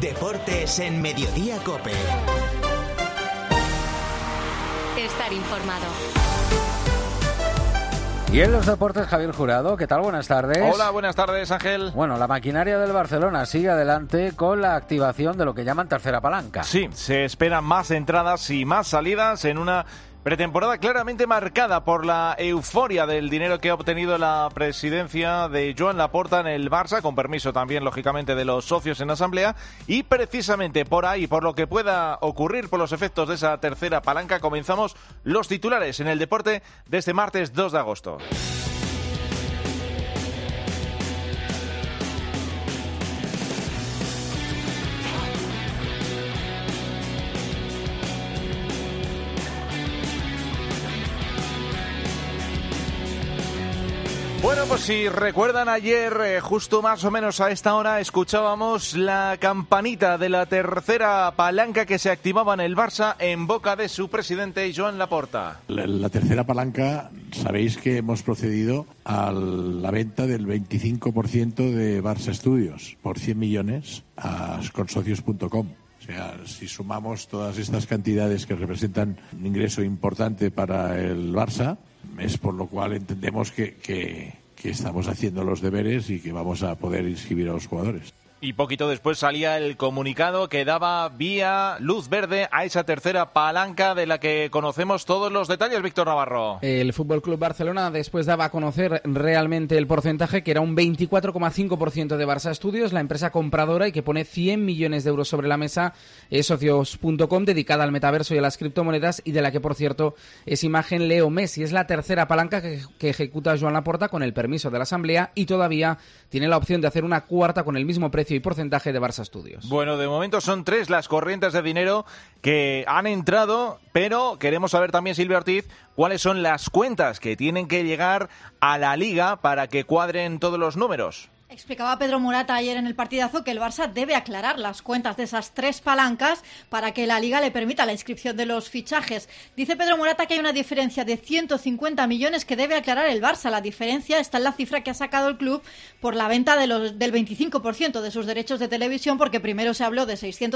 Deportes en Mediodía COPE. Estar informado. Y en los deportes, Javier Jurado, ¿qué tal? Buenas tardes. Hola, buenas tardes, Ángel. Bueno, la maquinaria del Barcelona sigue adelante con la activación de lo que llaman tercera palanca. Sí, se esperan más entradas y más salidas en una pretemporada claramente marcada por la euforia del dinero que ha obtenido la presidencia de Joan Laporta en el Barça, con permiso también, lógicamente, de los socios en la asamblea. Y precisamente por ahí, por lo que pueda ocurrir, por los efectos de esa tercera palanca, comenzamos los titulares en el deporte de este martes 2 de agosto. Bueno, pues si recuerdan ayer, justo más o menos a esta hora, escuchábamos la campanita de la tercera palanca que se activaba en el Barça en boca de su presidente, Joan Laporta. La tercera palanca, sabéis que hemos procedido a la venta del 25% de Barça Studios por 100 millones a consocios.com. O sea, si sumamos todas estas cantidades que representan un ingreso importante para el Barça, es por lo cual entendemos que estamos haciendo los deberes y que vamos a poder inscribir a los jugadores. Y poquito después salía el comunicado que daba vía luz verde a esa tercera palanca de la que conocemos todos los detalles, Víctor Navarro. El FC Barcelona después daba a conocer realmente el porcentaje, que era un 24,5% de Barça Studios, la empresa compradora y que pone 100 millones de euros sobre la mesa, es socios.com, dedicada al metaverso y a las criptomonedas, y de la que, por cierto, es imagen Leo Messi. Es la tercera palanca que ejecuta Joan Laporta con el permiso de la asamblea y todavía tiene la opción de hacer una cuarta con el mismo precio y porcentaje de Barça Studios. Bueno, de momento son 3 las corrientes de dinero que han entrado, pero queremos saber también, Silvia Ortiz, cuáles son las cuentas que tienen que llegar a la Liga para que cuadren todos los números. Explicaba Pedro Morata ayer en el partidazo que el Barça debe aclarar las cuentas de esas 3 palancas para que la Liga le permita la inscripción de los fichajes. Dice Pedro Morata que hay una diferencia de 150 millones que debe aclarar el Barça. La diferencia está en la cifra que ha sacado el club por la venta del 25% de sus derechos de televisión, porque primero se habló de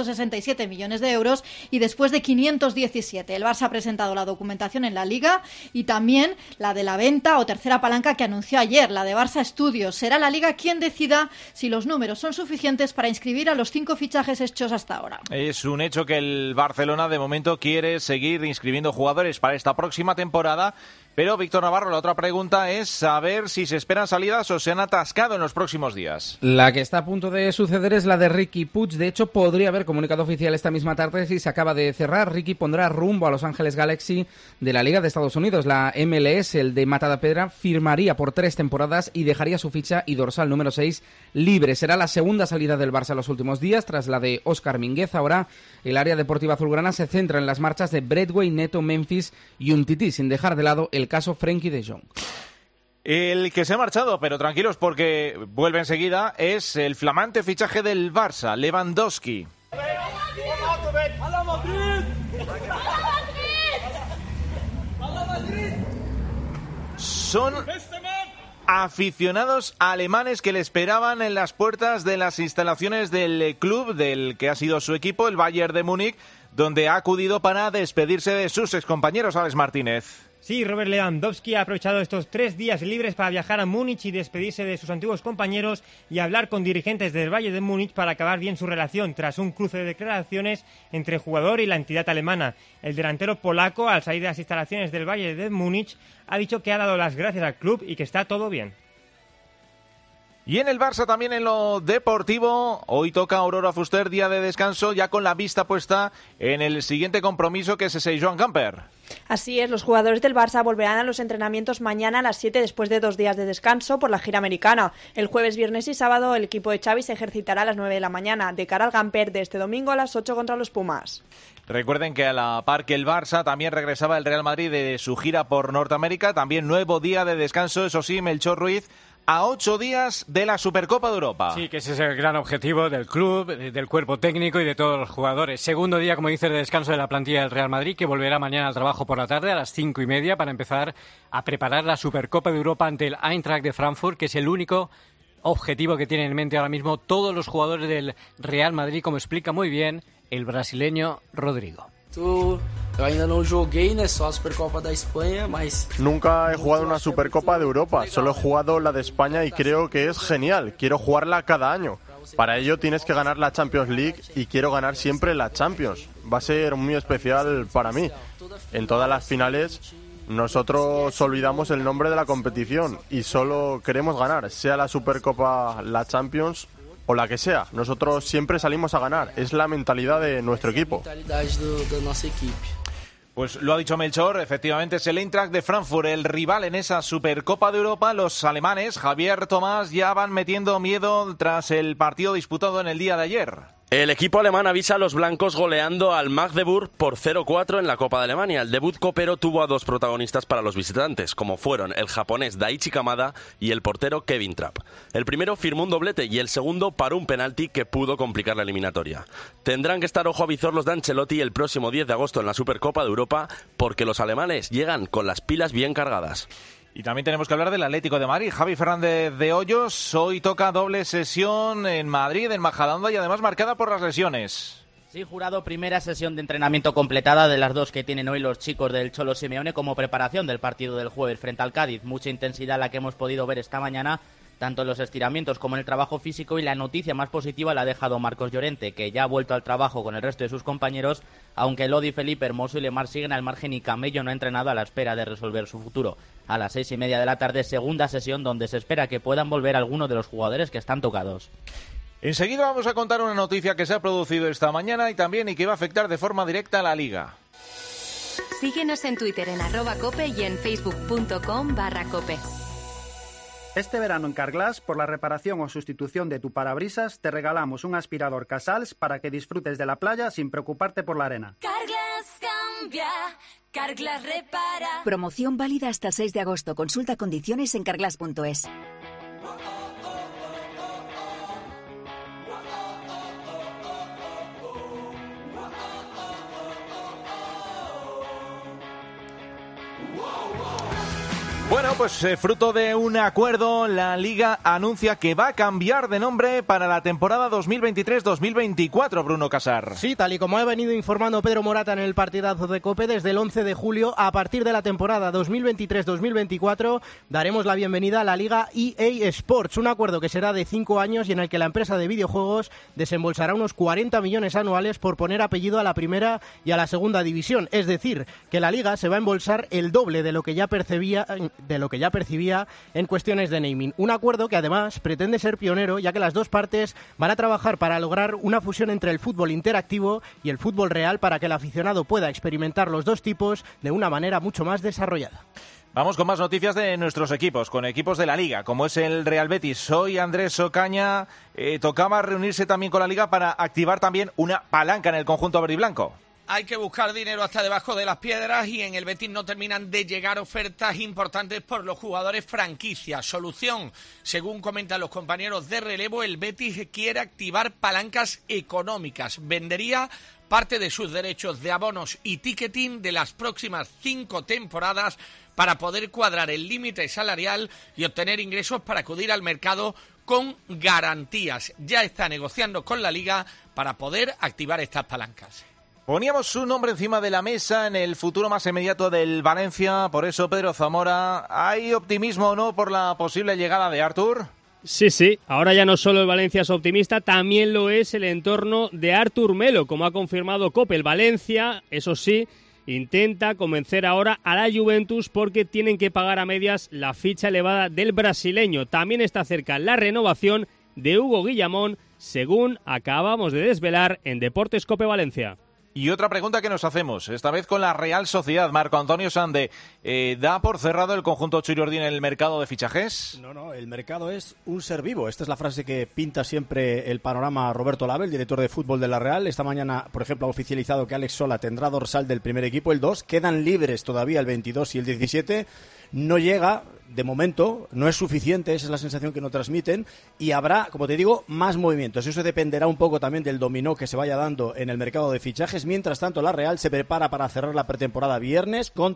667 millones de euros y después de 517. El Barça ha presentado la documentación en la Liga y también la de la venta o tercera palanca que anunció ayer, la de Barça Studios. Será la Liga quien decida si los números son suficientes para inscribir a los 5 fichajes hechos hasta ahora. Es un hecho que el Barcelona de momento quiere seguir inscribiendo jugadores para esta próxima temporada. Pero, Víctor Navarro, la otra pregunta es saber si se esperan salidas o se han atascado en los próximos días. La que está a punto de suceder es la de Riqui Puig. De hecho, podría haber comunicado oficial esta misma tarde si se acaba de cerrar. Riqui pondrá rumbo a Los Ángeles Galaxy de la Liga de Estados Unidos. La MLS, el de Matadepera, firmaría por 3 temporadas y dejaría su ficha y dorsal número 6 libre. Será la segunda salida del Barça en los últimos días, tras la de Óscar Mínguez. Ahora el área deportiva azulgrana se centra en las marchas de Bradway, Neto, Memphis y Umtiti, sin dejar de lado el caso Frenkie de Jong. El que se ha marchado, pero tranquilos porque vuelve enseguida, es el flamante fichaje del Barça, Lewandowski. Son aficionados alemanes que le esperaban en las puertas de las instalaciones del club del que ha sido su equipo, el Bayern de Múnich, donde ha acudido para despedirse de sus excompañeros. Alex Martínez. Sí, Robert Lewandowski ha aprovechado estos 3 días libres para viajar a Múnich y despedirse de sus antiguos compañeros y hablar con dirigentes del Bayern de Múnich para acabar bien su relación tras un cruce de declaraciones entre el jugador y la entidad alemana. El delantero polaco, al salir de las instalaciones del Bayern de Múnich, ha dicho que ha dado las gracias al club y que está todo bien. Y en el Barça también en lo deportivo, hoy toca Aurora Fuster, día de descanso, ya con la vista puesta en el siguiente compromiso que es ese Joan Gamper. Así es, los jugadores del Barça volverán a los entrenamientos mañana a las 7 después de 2 días de descanso por la gira americana. El jueves, viernes y sábado el equipo de Xavi se ejercitará a las 9 de la mañana, de cara al Gamper de este domingo a las 8 contra los Pumas. Recuerden que a la par que el Barça también regresaba el Real Madrid de su gira por Norteamérica, también nuevo día de descanso, eso sí, Melchor Ruiz, a 8 días de la Supercopa de Europa. Sí, que ese es el gran objetivo del club, del cuerpo técnico y de todos los jugadores. Segundo día, como dices, de descanso de la plantilla del Real Madrid, que volverá mañana al trabajo por la tarde a las 5:30 para empezar a preparar la Supercopa de Europa ante el Eintracht de Frankfurt, que es el único objetivo que tienen en mente ahora mismo todos los jugadores del Real Madrid, como explica muy bien el brasileño Rodrigo. Nunca he jugado una Supercopa de Europa, solo he jugado la de España y creo que es genial. Quiero jugarla cada año. Para ello tienes que ganar la Champions League y quiero ganar siempre la Champions. Va a ser muy especial para mí. En todas las finales nosotros olvidamos el nombre de la competición y solo queremos ganar, sea la Supercopa, la Champions o la que sea. Nosotros siempre salimos a ganar, es la mentalidad de nuestro equipo. Pues lo ha dicho Melchor, efectivamente es el Eintracht de Frankfurt, el rival en esa Supercopa de Europa. Los alemanes, Javier Tomás, ya van metiendo miedo tras el partido disputado en el día de ayer. El equipo alemán avisa a los blancos goleando al Magdeburg por 0-4 en la Copa de Alemania. El debut copero tuvo a dos protagonistas para los visitantes, como fueron el japonés Daichi Kamada y el portero Kevin Trapp. El primero firmó un doblete y el segundo paró un penalti que pudo complicar la eliminatoria. Tendrán que estar ojo a visor los de Ancelotti el próximo 10 de agosto en la Supercopa de Europa, porque los alemanes llegan con las pilas bien cargadas. Y también tenemos que hablar del Atlético de Madrid. Javi Fernández de Hoyos, hoy toca doble sesión en Madrid, en Majadahonda, y además marcada por las lesiones. Sí, Jurado, primera sesión de entrenamiento completada de las dos que tienen hoy los chicos del Cholo Simeone como preparación del partido del jueves frente al Cádiz. Mucha intensidad la que hemos podido ver esta mañana, tanto en los estiramientos como en el trabajo físico, y la noticia más positiva la ha dejado Marcos Llorente, que ya ha vuelto al trabajo con el resto de sus compañeros, aunque Lodi, Felipe Hermoso y Lemar siguen al margen y Camello no ha entrenado a la espera de resolver su futuro. A las 6:30 de la tarde, segunda sesión donde se espera que puedan volver algunos de los jugadores que están tocados. Enseguida vamos a contar una noticia que se ha producido esta mañana y que va a afectar de forma directa a la Liga. Síguenos en Twitter en @cope y en facebook.com/cope. Este verano en Carglass, por la reparación o sustitución de tu parabrisas, te regalamos un aspirador Casals para que disfrutes de la playa sin preocuparte por la arena. Carglass cambia, Carglass repara. Promoción válida hasta el 6 de agosto. Consulta condiciones en carglass.es. Bueno, pues fruto de un acuerdo, la Liga anuncia que va a cambiar de nombre para la temporada 2023-2024, Bruno Casar. Sí, tal y como ha venido informando Pedro Morata en el partidazo de COPE, desde el 11 de julio, a partir de la temporada 2023-2024, daremos la bienvenida a la Liga EA Sports, un acuerdo que será de 5 años y en el que la empresa de videojuegos desembolsará unos 40 millones anuales por poner apellido a la primera y a la segunda división. Es decir, que la Liga se va a embolsar el doble de lo que ya percibía en cuestiones de naming. Un acuerdo que además pretende ser pionero, ya que las dos partes van a trabajar para lograr una fusión entre el fútbol interactivo y el fútbol real para que el aficionado pueda experimentar los dos tipos de una manera mucho más desarrollada. Vamos con más noticias de nuestros equipos, con equipos de la Liga, como es el Real Betis. Hoy Andrés Ocaña tocaba reunirse también con la Liga para activar también una palanca en el conjunto verde y blanco. Hay que buscar dinero hasta debajo de las piedras y en el Betis no terminan de llegar ofertas importantes por los jugadores franquicia. Solución, según comentan los compañeros de relevo, el Betis quiere activar palancas económicas. Vendería parte de sus derechos de abonos y ticketing de las próximas 5 temporadas para poder cuadrar el límite salarial y obtener ingresos para acudir al mercado con garantías. Ya está negociando con la Liga para poder activar estas palancas. Poníamos su nombre encima de la mesa en el futuro más inmediato del Valencia, por eso Pedro Zamora, ¿hay optimismo o no por la posible llegada de Artur? Sí, ahora ya no solo el Valencia es optimista, también lo es el entorno de Artur Melo, como ha confirmado COPE. El Valencia, eso sí, intenta convencer ahora a la Juventus porque tienen que pagar a medias la ficha elevada del brasileño. También está cerca la renovación de Hugo Guillamón, según acabamos de desvelar en Deportes COPE Valencia. Y otra pregunta que nos hacemos, esta vez con la Real Sociedad, Marco Antonio Sande, ¿da por cerrado el conjunto Churiordín en el mercado de fichajes? No, el mercado es un ser vivo. Esta es la frase que pinta siempre el panorama Roberto Lave, el director de fútbol de la Real. Esta mañana, por ejemplo, ha oficializado que Alex Sola tendrá dorsal del primer equipo, el 2. Quedan libres todavía el 22 y el 17. No llega, de momento, no es suficiente, esa es la sensación que nos transmiten, y habrá, como te digo, más movimientos. Eso dependerá un poco también del dominó que se vaya dando en el mercado de fichajes. Mientras tanto, la Real se prepara para cerrar la pretemporada viernes contra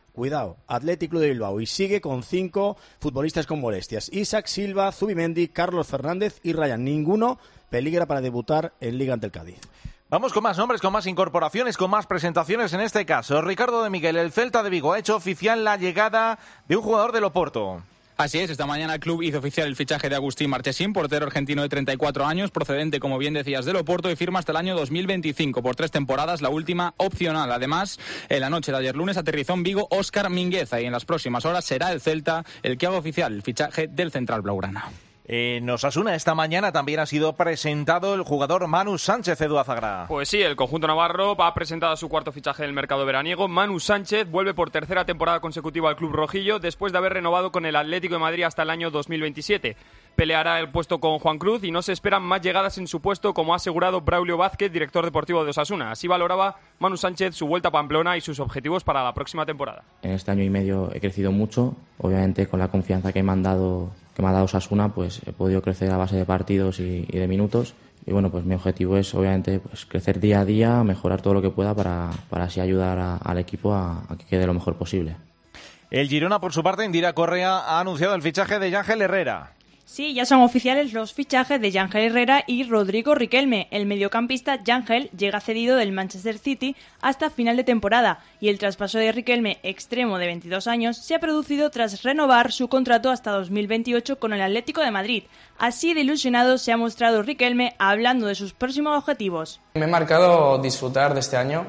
Cuidado, Athletic Club de Bilbao, y sigue con 5 futbolistas con molestias. Isaac, Silva, Zubimendi, Carlos Fernández y Ryan. Ninguno peligra para debutar en Liga ante el Cádiz. Vamos con más nombres, con más incorporaciones, con más presentaciones. En este caso, Ricardo de Miguel, el Celta de Vigo, ha hecho oficial la llegada de un jugador del Oporto. Así es, esta mañana el club hizo oficial el fichaje de Agustín Marchesín, portero argentino de 34 años, procedente, como bien decías, del Oporto, y firma hasta el año 2025 por 3 temporadas, la última opcional. Además, en la noche de ayer lunes aterrizó en Vigo Óscar Mingueza y en las próximas horas será el Celta el que haga oficial el fichaje del central blaugrana. En Osasuna esta mañana también ha sido presentado el jugador Manu Sánchez, Edu Azagra. Pues sí, el conjunto navarro ha presentado su cuarto fichaje del mercado veraniego. Manu Sánchez vuelve por tercera temporada consecutiva al club rojillo después de haber renovado con el Atlético de Madrid hasta el año 2027. Peleará el puesto con Juan Cruz y no se esperan más llegadas en su puesto, como ha asegurado Braulio Vázquez, director deportivo de Osasuna. Así valoraba Manu Sánchez su vuelta a Pamplona y sus objetivos para la próxima temporada. En este año y medio he crecido mucho, obviamente con la confianza que me ha dado Osasuna, pues he podido crecer a base de partidos y de minutos. Y bueno, pues mi objetivo es obviamente pues crecer día a día, mejorar todo lo que pueda para así ayudar al equipo a que quede lo mejor posible. El Girona, por su parte, Indira Correa, ha anunciado el fichaje de Yángel Herrera. Sí, ya son oficiales los fichajes de Yángel Herrera y Rodrigo Riquelme. El mediocampista Yángel llega cedido del Manchester City hasta final de temporada y el traspaso de Riquelme, extremo de 22 años, se ha producido tras renovar su contrato hasta 2028 con el Atlético de Madrid. Así de ilusionado se ha mostrado Riquelme hablando de sus próximos objetivos. Me he marcado disfrutar de este año,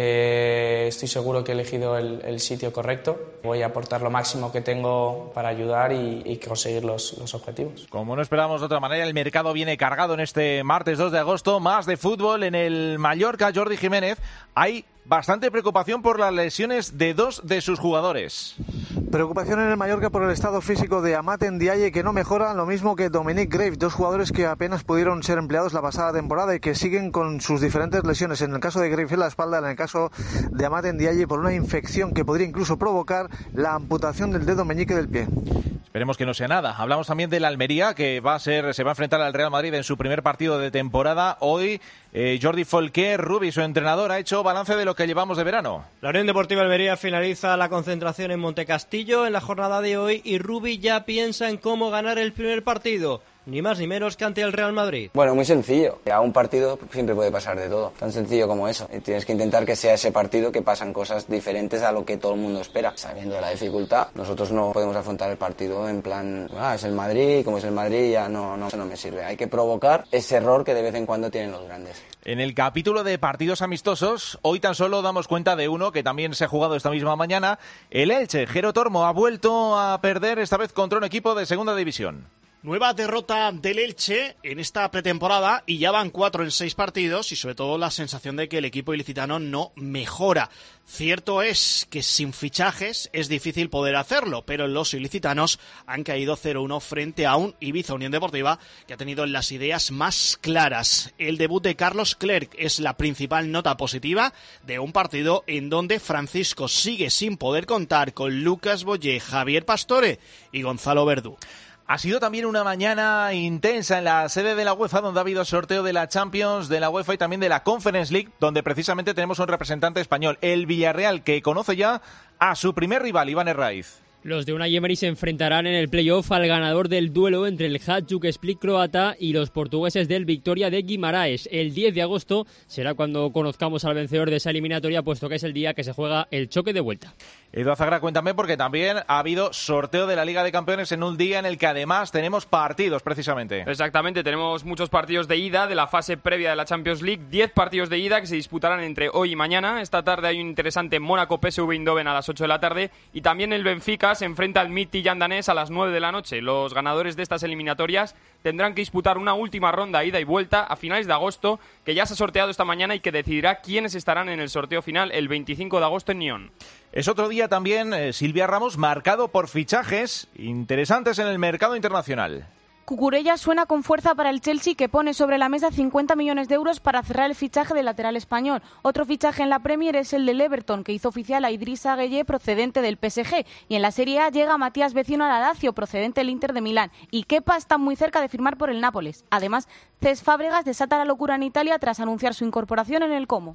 que estoy seguro que he elegido el sitio correcto. Voy a aportar lo máximo que tengo para ayudar y conseguir los objetivos. Como no esperábamos de otra manera, el mercado viene cargado en este martes 2 de agosto. Más de fútbol en el Mallorca. Jordi Jiménez, hay bastante preocupación por las lesiones de 2 de sus jugadores. Preocupación en el Mallorca por el estado físico de Amat Ndiaye, que no mejora, lo mismo que Dominic Grave, 2 jugadores que apenas pudieron ser empleados la pasada temporada y que siguen con sus diferentes lesiones. En el caso de Grave en la espalda, en el caso de Amat Ndiaye por una infección que podría incluso provocar la amputación del dedo meñique del pie. Esperemos que no sea nada. Hablamos también del Almería, que se va a enfrentar al Real Madrid en su primer partido de temporada. Hoy Jordi Folqué, Rubi, su entrenador, ha hecho balance de lo que llevamos de verano. La Unión Deportiva Almería finaliza la concentración en Montecastillo en la jornada de hoy y Rubi ya piensa en cómo ganar el primer partido. Ni más ni menos que ante el Real Madrid. Bueno, muy sencillo. A un partido siempre puede pasar de todo. Tan sencillo como eso. Y tienes que intentar que sea ese partido que pasan cosas diferentes a lo que todo el mundo espera. Sabiendo de la dificultad, nosotros no podemos afrontar el partido en plan, es el Madrid, como es el Madrid, ya eso no me sirve. Hay que provocar ese error que de vez en cuando tienen los grandes. En el capítulo de partidos amistosos, hoy tan solo damos cuenta de uno que también se ha jugado esta misma mañana. El Elche, Jero Tormo, ha vuelto a perder, esta vez contra un equipo de segunda división. Nueva derrota del Elche en esta pretemporada y ya van 4 en 6 partidos y sobre todo la sensación de que el equipo ilicitano no mejora. Cierto es que sin fichajes es difícil poder hacerlo, pero los ilicitanos han caído 0-1 frente a un Ibiza Unión Deportiva que ha tenido las ideas más claras. El debut de Carlos Clerc es la principal nota positiva de un partido en donde Francisco sigue sin poder contar con Lucas Boyé, Javier Pastore y Gonzalo Verdú. Ha sido también una mañana intensa en la sede de la UEFA, donde ha habido sorteo de la Champions, de la UEFA y también de la Conference League, donde precisamente tenemos un representante español, el Villarreal, que conoce ya a su primer rival, Iván Herraiz. Los de Unai Emery se enfrentarán en el playoff al ganador del duelo entre el Hajduk Split croata y los portugueses del Victoria de Guimaraes. El 10 de agosto será cuando conozcamos al vencedor de esa eliminatoria, puesto que es el día que se juega el choque de vuelta. Edu Azagra, cuéntame, porque también ha habido sorteo de la Liga de Campeones en un día en el que además tenemos partidos, precisamente. Exactamente, tenemos muchos partidos de ida de la fase previa de la Champions League, 10 partidos de ida que se disputarán entre hoy y mañana. Esta tarde hay un interesante Mónaco-PSV Eindhoven a las 8 de la tarde y también el Benfica se enfrenta al Midtjylland danés a las 9 de la noche. Los ganadores de estas eliminatorias tendrán que disputar una última ronda ida y vuelta a finales de agosto, que ya se ha sorteado esta mañana y que decidirá quiénes estarán en el sorteo final el 25 de agosto en Nyon. Es otro día también, Silvia Ramos, marcado por fichajes interesantes en el mercado internacional. Cucurella suena con fuerza para el Chelsea, que pone sobre la mesa 50 millones de euros para cerrar el fichaje del lateral español. Otro fichaje en la Premier es el del Everton, que hizo oficial a Idrissa Gueye procedente del PSG. Y en la Serie A llega Matías Vecino al Lazio, procedente del Inter de Milán. Y Kepa está muy cerca de firmar por el Nápoles. Además, Cesc Fábregas desata la locura en Italia tras anunciar su incorporación en el Como.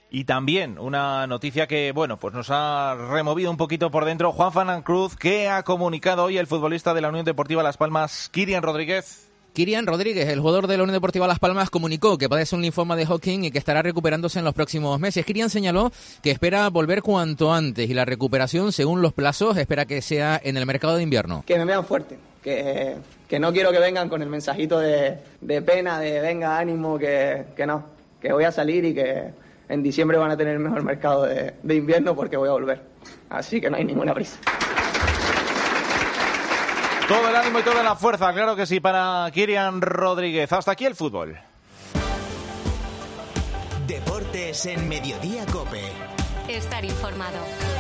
Y también una noticia que, bueno, pues nos ha removido un poquito por dentro. Juan Fernández Cruz, que ha comunicado hoy el futbolista de la Unión Deportiva Las Palmas, Kyrian Rodríguez. Kyrian Rodríguez, el jugador de la Unión Deportiva Las Palmas, comunicó que padece un linfoma de Hodgkin y que estará recuperándose en los próximos meses. Kyrian señaló que espera volver cuanto antes y la recuperación, según los plazos, espera que sea en el mercado de invierno. Que me vean fuerte, que no quiero que vengan con el mensajito de pena, de venga, ánimo, que no, que voy a salir y que en diciembre van a tener el mejor mercado de invierno porque voy a volver. Así que no hay ninguna prisa. Todo el ánimo y toda la fuerza, claro que sí, para Kyrian Rodríguez. Hasta aquí el fútbol. Deportes en Mediodía COPE. Estar informado.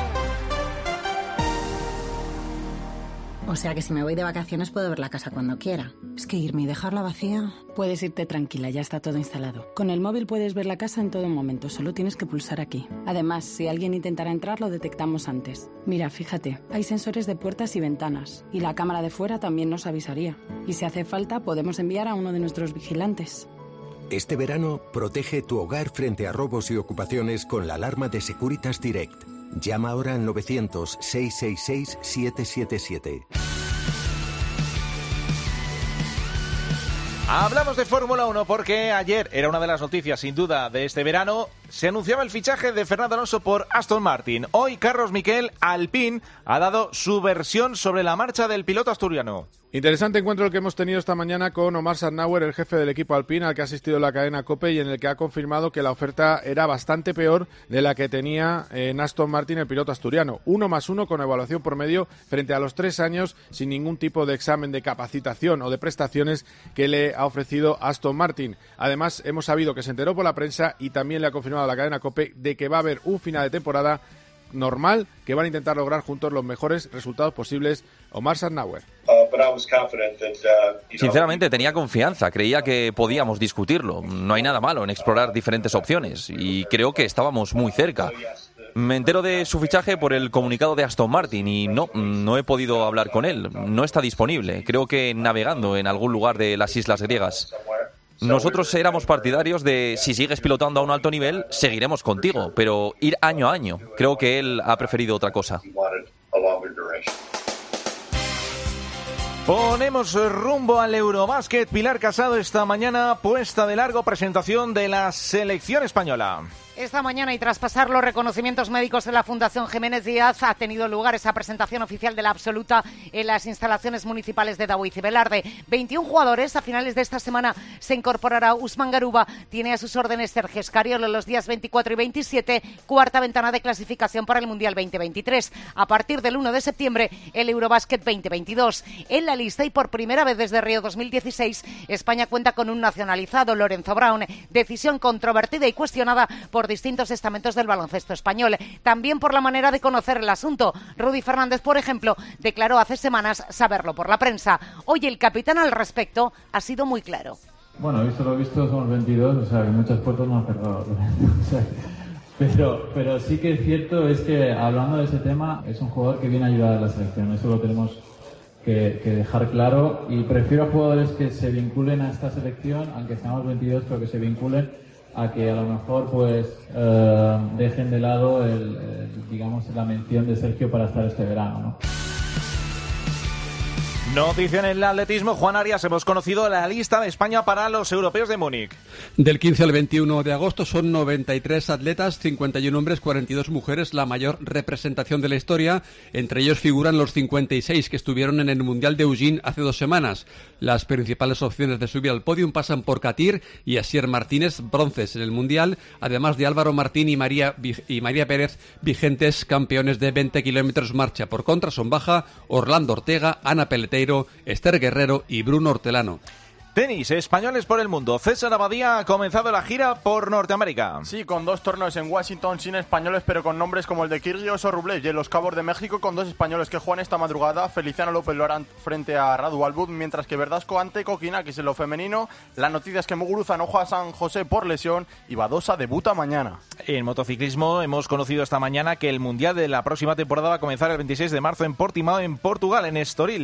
O sea que si me voy de vacaciones puedo ver la casa cuando quiera. Es que irme y dejarla vacía... Puedes irte tranquila, ya está todo instalado. Con el móvil puedes ver la casa en todo momento, solo tienes que pulsar aquí. Además, si alguien intentara entrar, lo detectamos antes. Mira, fíjate, hay sensores de puertas y ventanas. Y la cámara de fuera también nos avisaría. Y si hace falta, podemos enviar a uno de nuestros vigilantes. Este verano, protege tu hogar frente a robos y ocupaciones con la alarma de Securitas Direct. Llama ahora al 900-666-777. Hablamos de Fórmula 1 porque ayer era una de las noticias sin duda de este verano. Se anunciaba el fichaje de Fernando Alonso por Aston Martin. Hoy Carlos Miquel, Alpine, ha dado su versión sobre la marcha del piloto asturiano. Interesante encuentro el que hemos tenido esta mañana con Omar Sarnauer, el jefe del equipo Alpine, al que ha asistido la cadena COPE y en el que ha confirmado que la oferta era bastante peor de la que tenía en Aston Martin el piloto asturiano. 1+1 con evaluación por medio frente a los 3 años sin ningún tipo de examen de capacitación o de prestaciones que le ha ofrecido Aston Martin. Además, hemos sabido que se enteró por la prensa y también le ha confirmado a la cadena COPE de que va a haber un final de temporada normal, que van a intentar lograr juntos los mejores resultados posibles. Omar Sarnauer. Sinceramente tenía confianza, creía que podíamos discutirlo. No hay nada malo en explorar diferentes opciones y creo que estábamos muy cerca. Me entero de su fichaje por el comunicado de Aston Martin y no he podido hablar con él. No está disponible, creo que navegando en algún lugar de las islas griegas. Nosotros éramos partidarios de si sigues pilotando a un alto nivel, seguiremos contigo, pero ir año a año. Creo que él ha preferido otra cosa. Ponemos rumbo al Eurobásquet. Pilar Casado, esta mañana puesta de largo presentación de la selección española. Esta mañana, y tras pasar los reconocimientos médicos de la Fundación Jiménez Díaz, ha tenido lugar esa presentación oficial de la absoluta en las instalaciones municipales de Daoiz y Velarde. 21 jugadores. A finales de esta semana se incorporará Usman Garuba. Tiene a sus órdenes Sergio Escariolo los días 24 y 27, cuarta ventana de clasificación para el Mundial 2023. A partir del 1 de septiembre, el Eurobásquet 2022. En la lista, y por primera vez desde Río 2016, España cuenta con un nacionalizado, Lorenzo Brown. Decisión controvertida y cuestionada por distintos estamentos del baloncesto español. También por la manera de conocer el asunto. Rudy Fernández, por ejemplo, declaró hace semanas saberlo por la prensa. Hoy el capitán al respecto ha sido muy claro. Bueno, visto lo visto, somos 22, o sea que muchas puertas no han cerrado. O sea, pero sí que es cierto, es que hablando de ese tema, es un jugador que viene a ayudar a la selección. Eso lo tenemos que dejar claro, y prefiero a jugadores que se vinculen a esta selección, aunque seamos 22, pero que se vinculen a que a lo mejor pues dejen de lado digamos la mención de Sergio para estar este verano, ¿no? Noticia en el atletismo. Juan Arias, hemos conocido la lista de España para los europeos de Múnich. Del 15 al 21 de agosto son 93 atletas, 51 hombres, 42 mujeres, la mayor representación de la historia. Entre ellos figuran los 56 que estuvieron en el Mundial de Eugene hace 2 semanas. Las principales opciones de subir al podium pasan por Katir y Asier Martínez, bronces en el Mundial, además de Álvaro Martín y María Pérez, vigentes campeones de 20 kilómetros marcha. Por contra son baja Orlando Ortega, Ana Peleteiro, Esther Guerrero y Bruno Hortelano. Tenis, españoles por el mundo. César Abadía ha comenzado la gira por Norteamérica. Sí, con 2 torneos en Washington sin españoles, pero con nombres como el de Kyrgios o Rublev, y en Los Cabos de México con 2 españoles que juegan esta madrugada. Feliciano López lo harán frente a Radu Albud, mientras que Verdasco ante Kokinakis en lo femenino. La noticia es que Muguruza no juega a San José por lesión y Badosa debuta mañana. En motociclismo hemos conocido esta mañana que el Mundial de la próxima temporada va a comenzar el 26 de marzo en Portimao, en Portugal, en Estoril.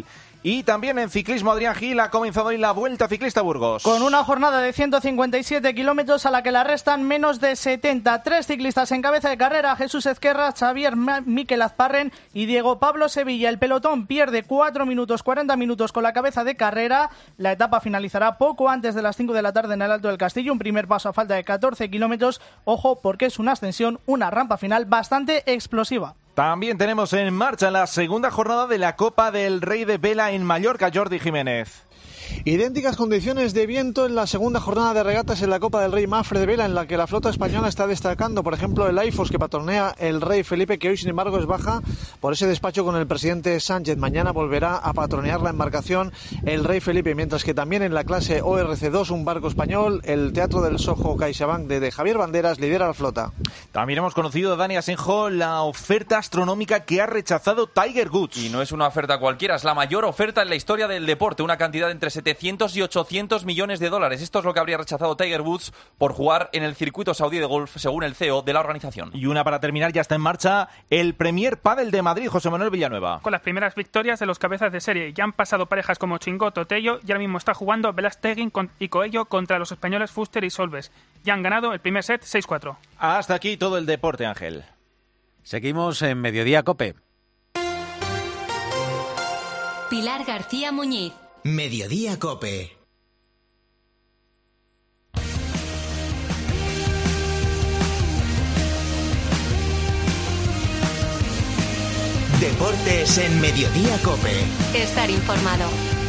Y también en ciclismo, Adrián Gil, ha comenzado hoy la Vuelta Ciclista a Burgos. Con una jornada de 157 kilómetros a la que la restan menos de 70. 3 ciclistas en cabeza de carrera: Jesús Ezquerra, Xavier Miquel Azparren y Diego Pablo Sevilla. El pelotón pierde 4 minutos 40 minutos con la cabeza de carrera. La etapa finalizará poco antes de las 5 de la tarde en el Alto del Castillo. Un primer paso a falta de 14 kilómetros. Ojo, porque es una ascensión, una rampa final bastante explosiva. También tenemos en marcha la segunda jornada de la Copa del Rey de Vela en Mallorca, Jordi Jiménez. Idénticas condiciones de viento en la segunda jornada de regatas en la Copa del Rey Mafre de Vela, en la que la flota española está destacando. Por ejemplo, el AIFOS, que patronea el Rey Felipe, que hoy sin embargo es baja por ese despacho con el presidente Sánchez. Mañana volverá a patronear la embarcación el Rey Felipe, mientras que también en la clase ORC2, un barco español, el Teatro del Soho CaixaBank de Javier Banderas lidera la flota. También hemos conocido, Dani Asenjo, la oferta astronómica que ha rechazado Tiger Woods. Y no es una oferta cualquiera, es la mayor oferta en la historia del deporte, una cantidad entre 700 y 800 millones de dólares. Esto es lo que habría rechazado Tiger Woods por jugar en el circuito saudí de golf, según el CEO de la organización. Y una para terminar, ya está en marcha el Premier Padel de Madrid, José Manuel Villanueva. Con las primeras victorias de los cabezas de serie, ya han pasado parejas como Chingoto, Tello, y ahora mismo está jugando Velastegui y Coello contra los españoles Fuster y Solves. Ya han ganado el primer set 6-4. Hasta aquí todo el deporte, Ángel. Seguimos en Mediodía COPE. Pilar García Muñiz. Mediodía COPE. Deportes en Mediodía COPE. Estar informado.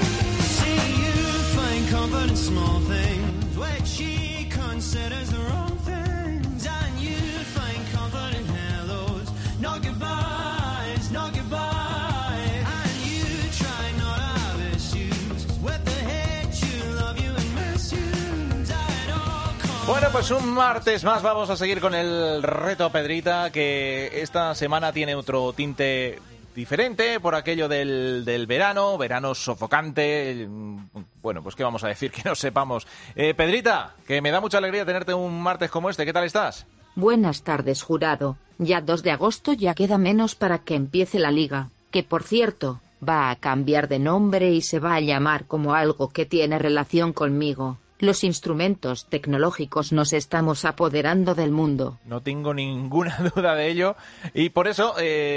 Bueno, pues un martes más vamos a seguir con el reto Pedrita, que esta semana tiene otro tinte diferente por aquello del verano sofocante. Bueno, pues qué vamos a decir que no sepamos. Pedrita, que me da mucha alegría tenerte un martes como este. ¿Qué tal estás? Buenas tardes, jurado. Ya 2 de agosto ya queda menos para que empiece la liga, que por cierto, va a cambiar de nombre y se va a llamar como algo que tiene relación conmigo. Los instrumentos tecnológicos nos estamos apoderando del mundo. No tengo ninguna duda de ello y por eso,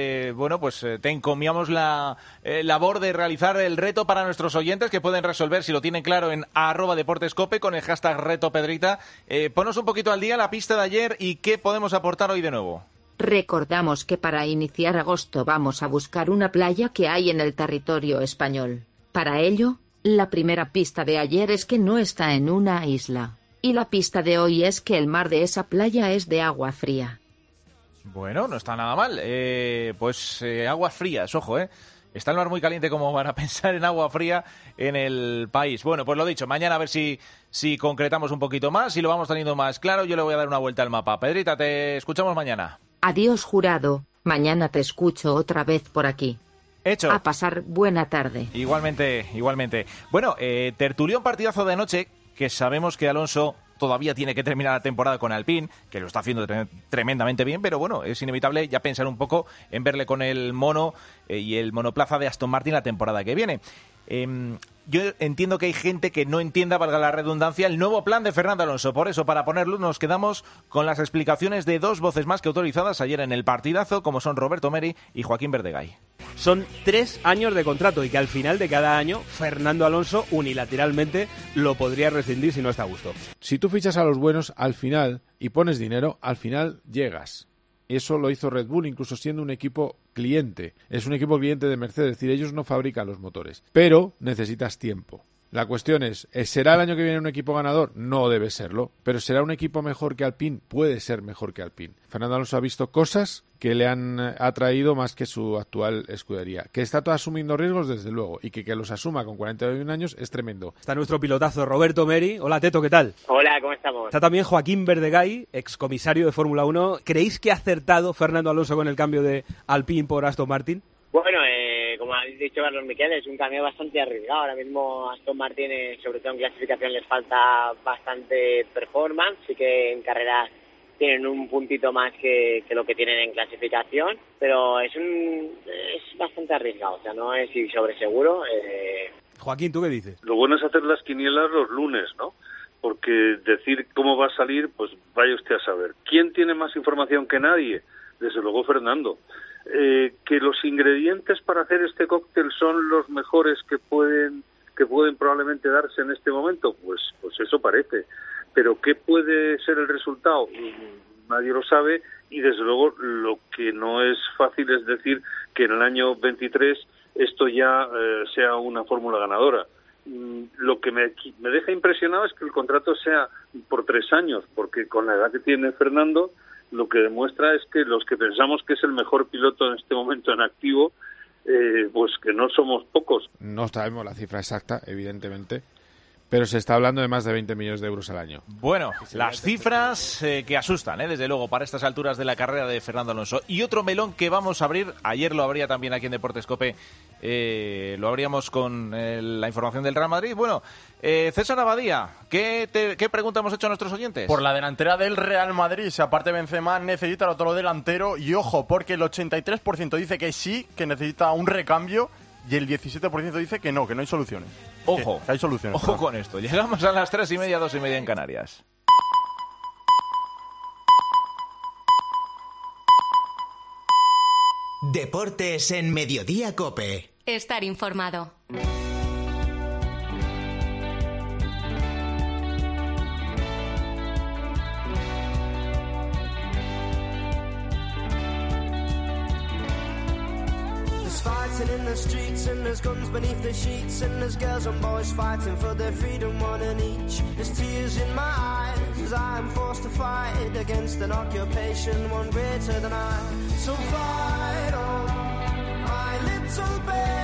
te encomiamos la labor de realizar el reto para nuestros oyentes, que pueden resolver, si lo tienen claro, en @deportescope con el hashtag reto Pedrita. Ponos un poquito al día la pista de ayer y qué podemos aportar hoy de nuevo. Recordamos que para iniciar agosto vamos a buscar una playa que hay en el territorio español. Para ello, la primera pista de ayer es que no está en una isla. Y la pista de hoy es que el mar de esa playa es de agua fría. Bueno, no está nada mal. Aguas frías, ojo, Está el mar muy caliente como van a pensar en agua fría en el país. Bueno, pues lo dicho, mañana a ver si concretamos un poquito más, si lo vamos teniendo más claro. Yo le voy a dar una vuelta al mapa. Pedrita, te escuchamos mañana. Adiós, jurado. Mañana te escucho otra vez por aquí. Hecho. A pasar buena tarde. Igualmente. Bueno, tertulión partidazo de anoche, que sabemos que Alonso todavía tiene que terminar la temporada con Alpine, que lo está haciendo tremendamente bien, pero bueno, es inevitable ya pensar un poco en verle con el mono y el monoplaza de Aston Martin la temporada que viene. Yo entiendo que hay gente que no entienda, valga la redundancia, el nuevo plan de Fernando Alonso. Por eso, para poner luz, nos quedamos con las explicaciones de 2 voces más que autorizadas ayer en el partidazo, como son Roberto Meri y Joaquín Verdegay. Son 3 años de contrato y que al final de cada año Fernando Alonso unilateralmente lo podría rescindir si no está a gusto. Si tú fichas a los buenos al final y pones dinero, al final llegas. Eso lo hizo Red Bull, incluso siendo un equipo cliente. Es un equipo cliente de Mercedes, es decir, ellos no fabrican los motores. Pero necesitas tiempo. La cuestión es, ¿será el año que viene un equipo ganador? No debe serlo. ¿Pero será un equipo mejor que Alpine? Puede ser mejor que Alpine. Fernando Alonso ha visto cosas que le han atraído más que su actual escudería. Que está todo asumiendo riesgos, desde luego, y que los asuma con 41 años es tremendo. Está nuestro pilotazo Roberto Meri. Hola, Teto, ¿qué tal? Hola, ¿cómo estamos? Está también Joaquín Verdegay, excomisario de Fórmula 1. ¿Creéis que ha acertado Fernando Alonso con el cambio de Alpine por Aston Martin? Bueno, como habéis dicho Carlos Miquel, es un cambio bastante arriesgado. Ahora mismo Aston Martin, sobre todo en clasificación, les falta bastante performance. Sí que en carreras tienen un puntito más que lo que tienen en clasificación, pero es bastante arriesgado, o sea, no es ir sobre seguro. Joaquín, ¿tú qué dices? Lo bueno es hacer las quinielas los lunes, ¿no? Porque decir cómo va a salir, pues vaya usted a saber. ¿Quién tiene más información que nadie? Desde luego Fernando. Que los ingredientes para hacer este cóctel son los mejores que pueden probablemente darse en este momento, pues eso parece. Pero ¿qué puede ser el resultado? Nadie lo sabe, y desde luego lo que no es fácil es decir que en el año 23 esto ya sea una fórmula ganadora. Lo que me deja impresionado es que el contrato sea por 3 años, porque con la edad que tiene Fernando, lo que demuestra es que los que pensamos que es el mejor piloto en este momento en activo, pues que no somos pocos. No sabemos la cifra exacta, evidentemente, pero se está hablando de más de 20 millones de euros al año. Bueno, las cifras que asustan, desde luego, para estas alturas de la carrera de Fernando Alonso. Y otro melón que vamos a abrir, ayer lo abría también aquí en Deportes COPE, lo abríamos con la información del Real Madrid. Bueno, César Abadía, ¿qué pregunta hemos hecho a nuestros oyentes? Por la delantera del Real Madrid, si aparte Benzema necesita el otro delantero, y ojo, porque el 83% dice que sí, que necesita un recambio, y el 17% dice que no hay soluciones. Ojo, que hay soluciones. Ojo con esto. Llegamos a las 3:30, 2:30 en Canarias. Deportes en Mediodía COPE. Estar informado. Fighting in the streets and there's guns beneath the sheets and there's girls and boys fighting for their freedom, one and each. There's tears in my eyes as I'm forced to fight against an occupation one greater than I. So fight on, my little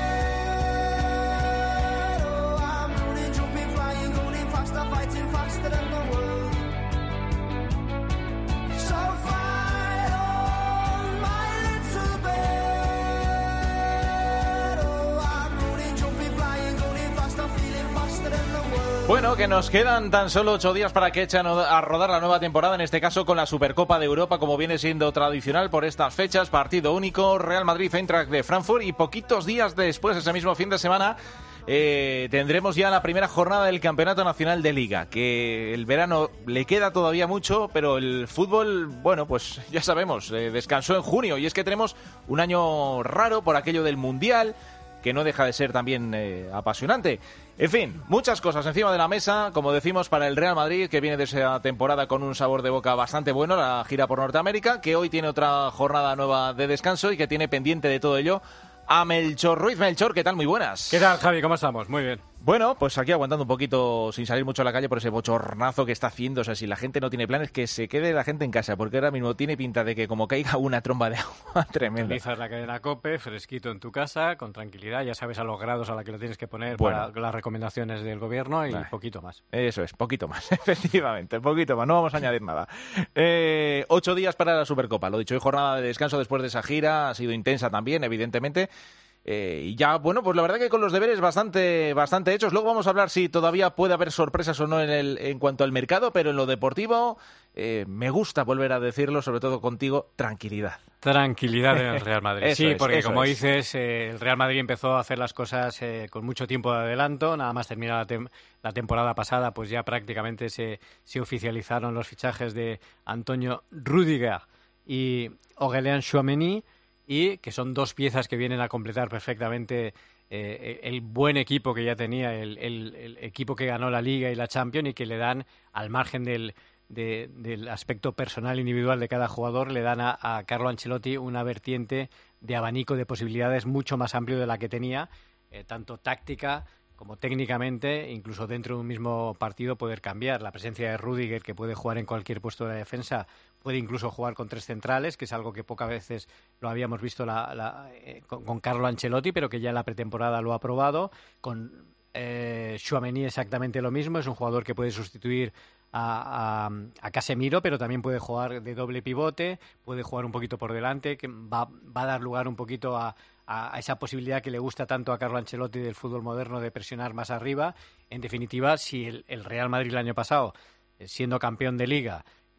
bird. Oh, I'm running, jumping, flying, running faster, fighting faster than the world. So fight on, my little bird. Bueno, que nos quedan tan solo 8 días para que echen a rodar la nueva temporada, en este caso con la Supercopa de Europa, como viene siendo tradicional por estas fechas, partido único, Real Madrid-Eintracht de Frankfurt, y poquitos días después, ese mismo fin de semana, tendremos ya la primera jornada del Campeonato Nacional de Liga, que el verano le queda todavía mucho, pero el fútbol, bueno, pues ya sabemos, descansó en junio, y es que tenemos un año raro por aquello del Mundial, que no deja de ser también apasionante. En fin, muchas cosas encima de la mesa, como decimos, para el Real Madrid, que viene de esa temporada con un sabor de boca bastante bueno, la gira por Norteamérica, que hoy tiene otra jornada nueva de descanso y que tiene pendiente de todo ello a Melchor Ruiz. Melchor, ¿qué tal? Muy buenas. ¿Qué tal, Javi? ¿Cómo estamos? Muy bien. Bueno, pues aquí aguantando un poquito sin salir mucho a la calle por ese bochornazo que está haciendo. O sea, si la gente no tiene planes, que se quede la gente en casa, porque ahora mismo tiene pinta de que como caiga una tromba de agua tremenda. Utilizas la cadena COPE, fresquito en tu casa, con tranquilidad, ya sabes a los grados a la que lo tienes que poner para las recomendaciones del gobierno y poquito más. Eso es, poquito más, efectivamente, poquito más, no vamos a añadir nada. 8 días para la Supercopa, lo dicho, hoy jornada de descanso después de esa gira, ha sido intensa también, evidentemente. Y ya, bueno, pues la verdad que con los deberes bastante hechos. Luego vamos a hablar si todavía puede haber sorpresas o no en cuanto al mercado, pero en lo deportivo me gusta volver a decirlo, sobre todo contigo, tranquilidad. Tranquilidad en el Real Madrid. Eso sí, es, porque eso como es. dices, el Real Madrid empezó a hacer las cosas con mucho tiempo de adelanto. Nada más terminar la temporada pasada, pues ya prácticamente se oficializaron los fichajes de Antonio Rüdiger y Aurélien Tchouaméni, y que son dos piezas que vienen a completar perfectamente el buen equipo que ya tenía, el equipo que ganó la Liga y la Champions, y que le dan, al margen del aspecto personal individual de cada jugador, le dan a Carlo Ancelotti una vertiente de abanico de posibilidades mucho más amplio de la que tenía, tanto táctica como técnicamente, incluso dentro de un mismo partido poder cambiar. La presencia de Rüdiger, que puede jugar en cualquier puesto de la defensa, puede incluso jugar con 3 centrales, que es algo que pocas veces lo habíamos visto con Carlo Ancelotti, pero que ya en la pretemporada lo ha probado. Con Tchouaméni exactamente lo mismo, es un jugador que puede sustituir a Casemiro, pero también puede jugar de doble pivote, puede jugar un poquito por delante, que va a dar lugar un poquito a esa posibilidad que le gusta tanto a Carlo Ancelotti del fútbol moderno, de presionar más arriba. En definitiva, si el Real Madrid el año pasado, siendo campeón de Liga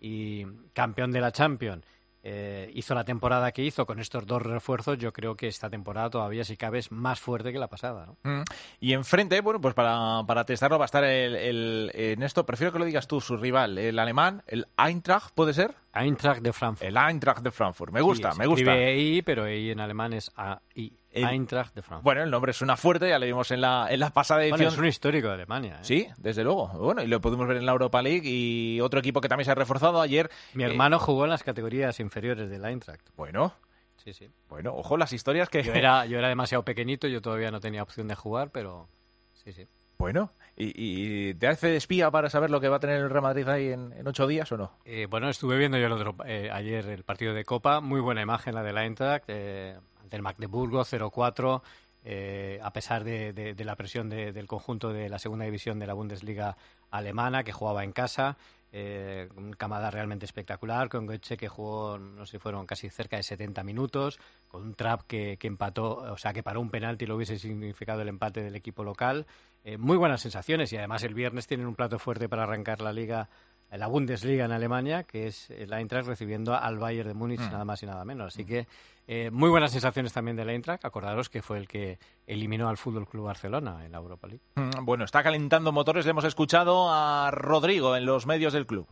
y campeón de la Champions, hizo la temporada que hizo con estos 2 refuerzos, yo creo que esta temporada todavía, si cabe, es más fuerte que la pasada, ¿no? Y enfrente, bueno, pues para testarlo va a estar en esto, prefiero que lo digas tú, su rival, el alemán, el Eintracht, ¿puede ser? Eintracht de Frankfurt. El Eintracht de Frankfurt, me gusta, sí, me gusta. Escribe EI, pero EI en alemán es AI. Eintracht de Frankfurt. Bueno, el nombre suena fuerte, ya lo vimos en la pasada edición. Bueno, es un histórico de Alemania, ¿eh? Sí, desde luego. Bueno, y lo pudimos ver en la Europa League y otro equipo que también se ha reforzado ayer. Mi hermano jugó en las categorías inferiores del Eintracht. Bueno. Sí, sí. Bueno, ojo las historias que... Yo era demasiado pequeñito, yo todavía no tenía opción de jugar, pero sí, sí. Bueno, ¿y te hace de espía para saber lo que va a tener el Real Madrid ahí en 8 días o no? Bueno, estuve viendo yo ayer el partido de Copa, muy buena imagen la del Eintracht, ante el Magdeburgo 0-4, a pesar de la presión del conjunto de la segunda división de la Bundesliga alemana, que jugaba en casa, un Kamada realmente espectacular, con Goetze que jugó, no sé si fueron casi cerca de 70 minutos, con un Trapp que empató, o sea, que paró un penalti y lo hubiese significado el empate del equipo local. Muy buenas sensaciones, y además el viernes tienen un plato fuerte para arrancar la Bundesliga en Alemania, que es el Eintracht recibiendo al Bayern de Múnich, nada más y nada menos. Así que muy buenas sensaciones también del Eintracht. Acordaros que fue el que eliminó al Fútbol Club Barcelona en la Europa League. Bueno, está calentando motores. Le hemos escuchado a Rodrigo en los medios del club.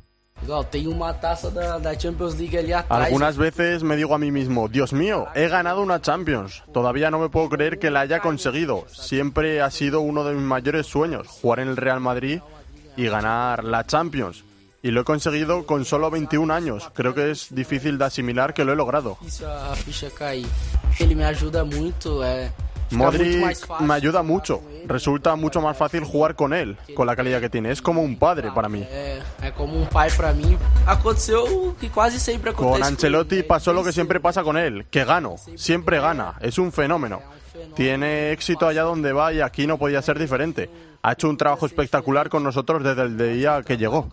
Algunas veces me digo a mí mismo, Dios mío, he ganado una Champions. Todavía no me puedo creer que la haya conseguido. Siempre ha sido uno de mis mayores sueños, jugar en el Real Madrid y ganar la Champions. Y lo he conseguido con solo 21 años. Creo que es difícil de asimilar que lo he logrado. Modric me ayuda mucho. Resulta mucho más fácil jugar con él, con la calidad que tiene. Es como un padre para mí. Con Ancelotti pasó lo que siempre pasa con él, que gano, siempre gana, es un fenómeno. Tiene éxito allá donde va y aquí no podía ser diferente. Ha hecho un trabajo espectacular con nosotros desde el día que llegó.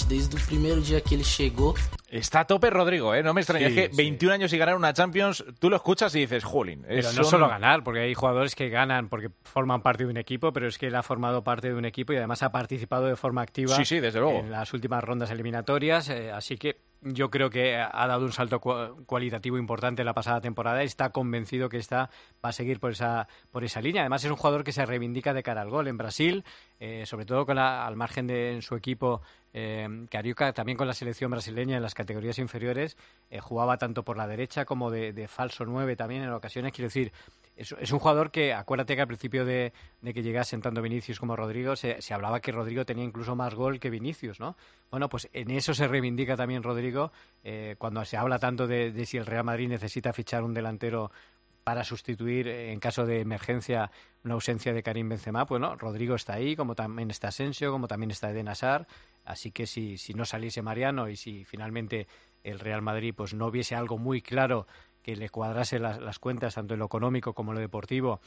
Está a tope Rodrigo, ¿eh? No me extraña. Sí, es que 21 años y ganar una Champions, tú lo escuchas y dices, jolín. Pero no solo ganar, porque hay jugadores que ganan porque forman parte de un equipo, pero es que él ha formado parte de un equipo y además ha participado de forma activa desde luego, en las últimas rondas eliminatorias. Así que yo creo que ha dado un salto cualitativo importante la pasada temporada y está convencido que esta va a seguir por esa línea. Además es un jugador que se reivindica de cara al gol en Brasil, sobre todo al margen de en su equipo Carioca, también con la selección brasileña en las categorías inferiores, jugaba tanto por la derecha como de falso 9 también en ocasiones. Quiero decir, es un jugador que, acuérdate que al principio de que llegasen tanto Vinicius como Rodrigo, se hablaba que Rodrigo tenía incluso más gol que Vinicius, ¿no? Bueno, pues en eso se reivindica también Rodrigo, cuando se habla tanto de si el Real Madrid necesita fichar un delantero para sustituir, en caso de emergencia, una ausencia de Karim Benzema. Pues no, Rodrigo está ahí, como también está Asensio, como también está Eden Hazard. Así que si no saliese Mariano y si finalmente el Real Madrid pues no viese algo muy claro que le cuadrase las cuentas, tanto en lo económico como en lo deportivo,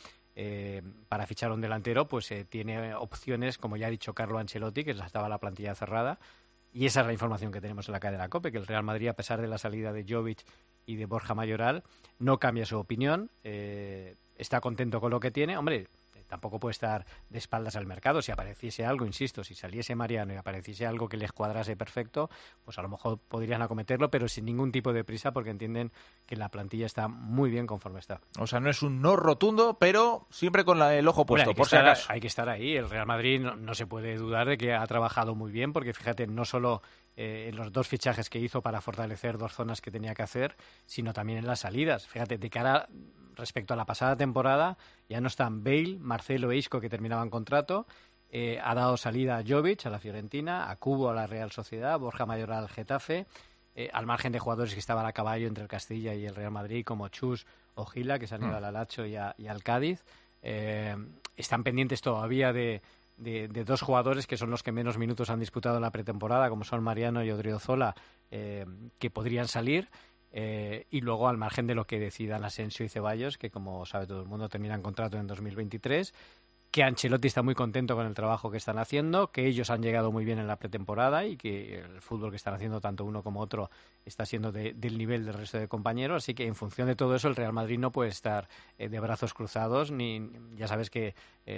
para fichar un delantero, pues tiene opciones, como ya ha dicho Carlo Ancelotti, que estaba la plantilla cerrada. Y esa es la información que tenemos en la cadena COPE, que el Real Madrid, a pesar de la salida de Jovic y de Borja Mayoral, no cambia su opinión, está contento con lo que tiene. Hombre, tampoco puede estar de espaldas al mercado. Si apareciese algo, insisto, si saliese Mariano y apareciese algo que les cuadrase perfecto, pues a lo mejor podrían acometerlo, pero sin ningún tipo de prisa, porque entienden que la plantilla está muy bien conforme está. O sea, no es un no rotundo, pero siempre con el ojo puesto, bueno, por si acaso. Hay que estar ahí. El Real Madrid no se puede dudar de que ha trabajado muy bien, porque fíjate, no solo en los 2 fichajes que hizo para fortalecer 2 zonas que tenía que hacer, sino también en las salidas. Fíjate, de cara respecto a la pasada temporada, ya no están Bale, Marcelo e Isco, que terminaban contrato. Ha dado salida a Jovic a la Fiorentina, a Cubo a la Real Sociedad, Borja Mayoral al Getafe, al margen de jugadores que estaban a caballo entre el Castilla y el Real Madrid, como Chus o Gila, que se han ido al Alacho y al Cádiz. Están pendientes todavía de 2 jugadores que son los que menos minutos han disputado en la pretemporada, como son Mariano y Odriozola, que podrían salir. Y luego, al margen de lo que decidan Asensio y Ceballos, que como sabe todo el mundo terminan contrato en 2023, que Ancelotti está muy contento con el trabajo que están haciendo, que ellos han llegado muy bien en la pretemporada y que el fútbol que están haciendo tanto uno como otro está siendo del nivel del resto de compañeros, así que en función de todo eso el Real Madrid no puede estar de brazos cruzados, ni ya sabes que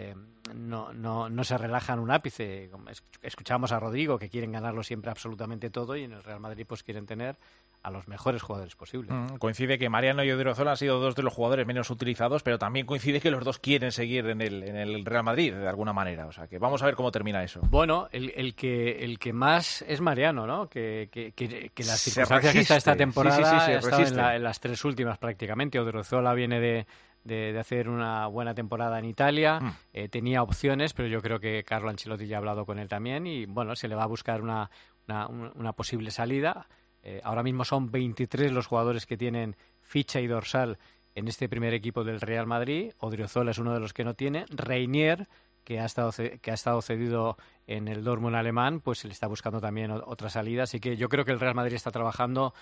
no se relajan un ápice. Escuchamos a Rodrigo que quieren ganarlo siempre absolutamente todo, y en el Real Madrid pues quieren tener a los mejores jugadores posibles. Coincide que Mariano y Odriozola han sido dos de los jugadores menos utilizados, pero también coincide que los dos quieren seguir en el Real Madrid de alguna manera. O sea que vamos a ver cómo termina eso. Bueno, el que más es Mariano, ¿no? Que las circunstancias que está esta temporada ha estado en las tres últimas prácticamente. Odriozola viene de hacer una buena temporada en Italia, tenía opciones, pero yo creo que Carlo Ancelotti ya ha hablado con él también y bueno, se le va a buscar una posible salida. Ahora mismo son 23 los jugadores que tienen ficha y dorsal en este primer equipo del Real Madrid. Odriozola es uno de los que no tiene. Reinier, que ha estado cedido en el Dortmund alemán, pues se le está buscando también otra salida. Así que yo creo que el Real Madrid está trabajando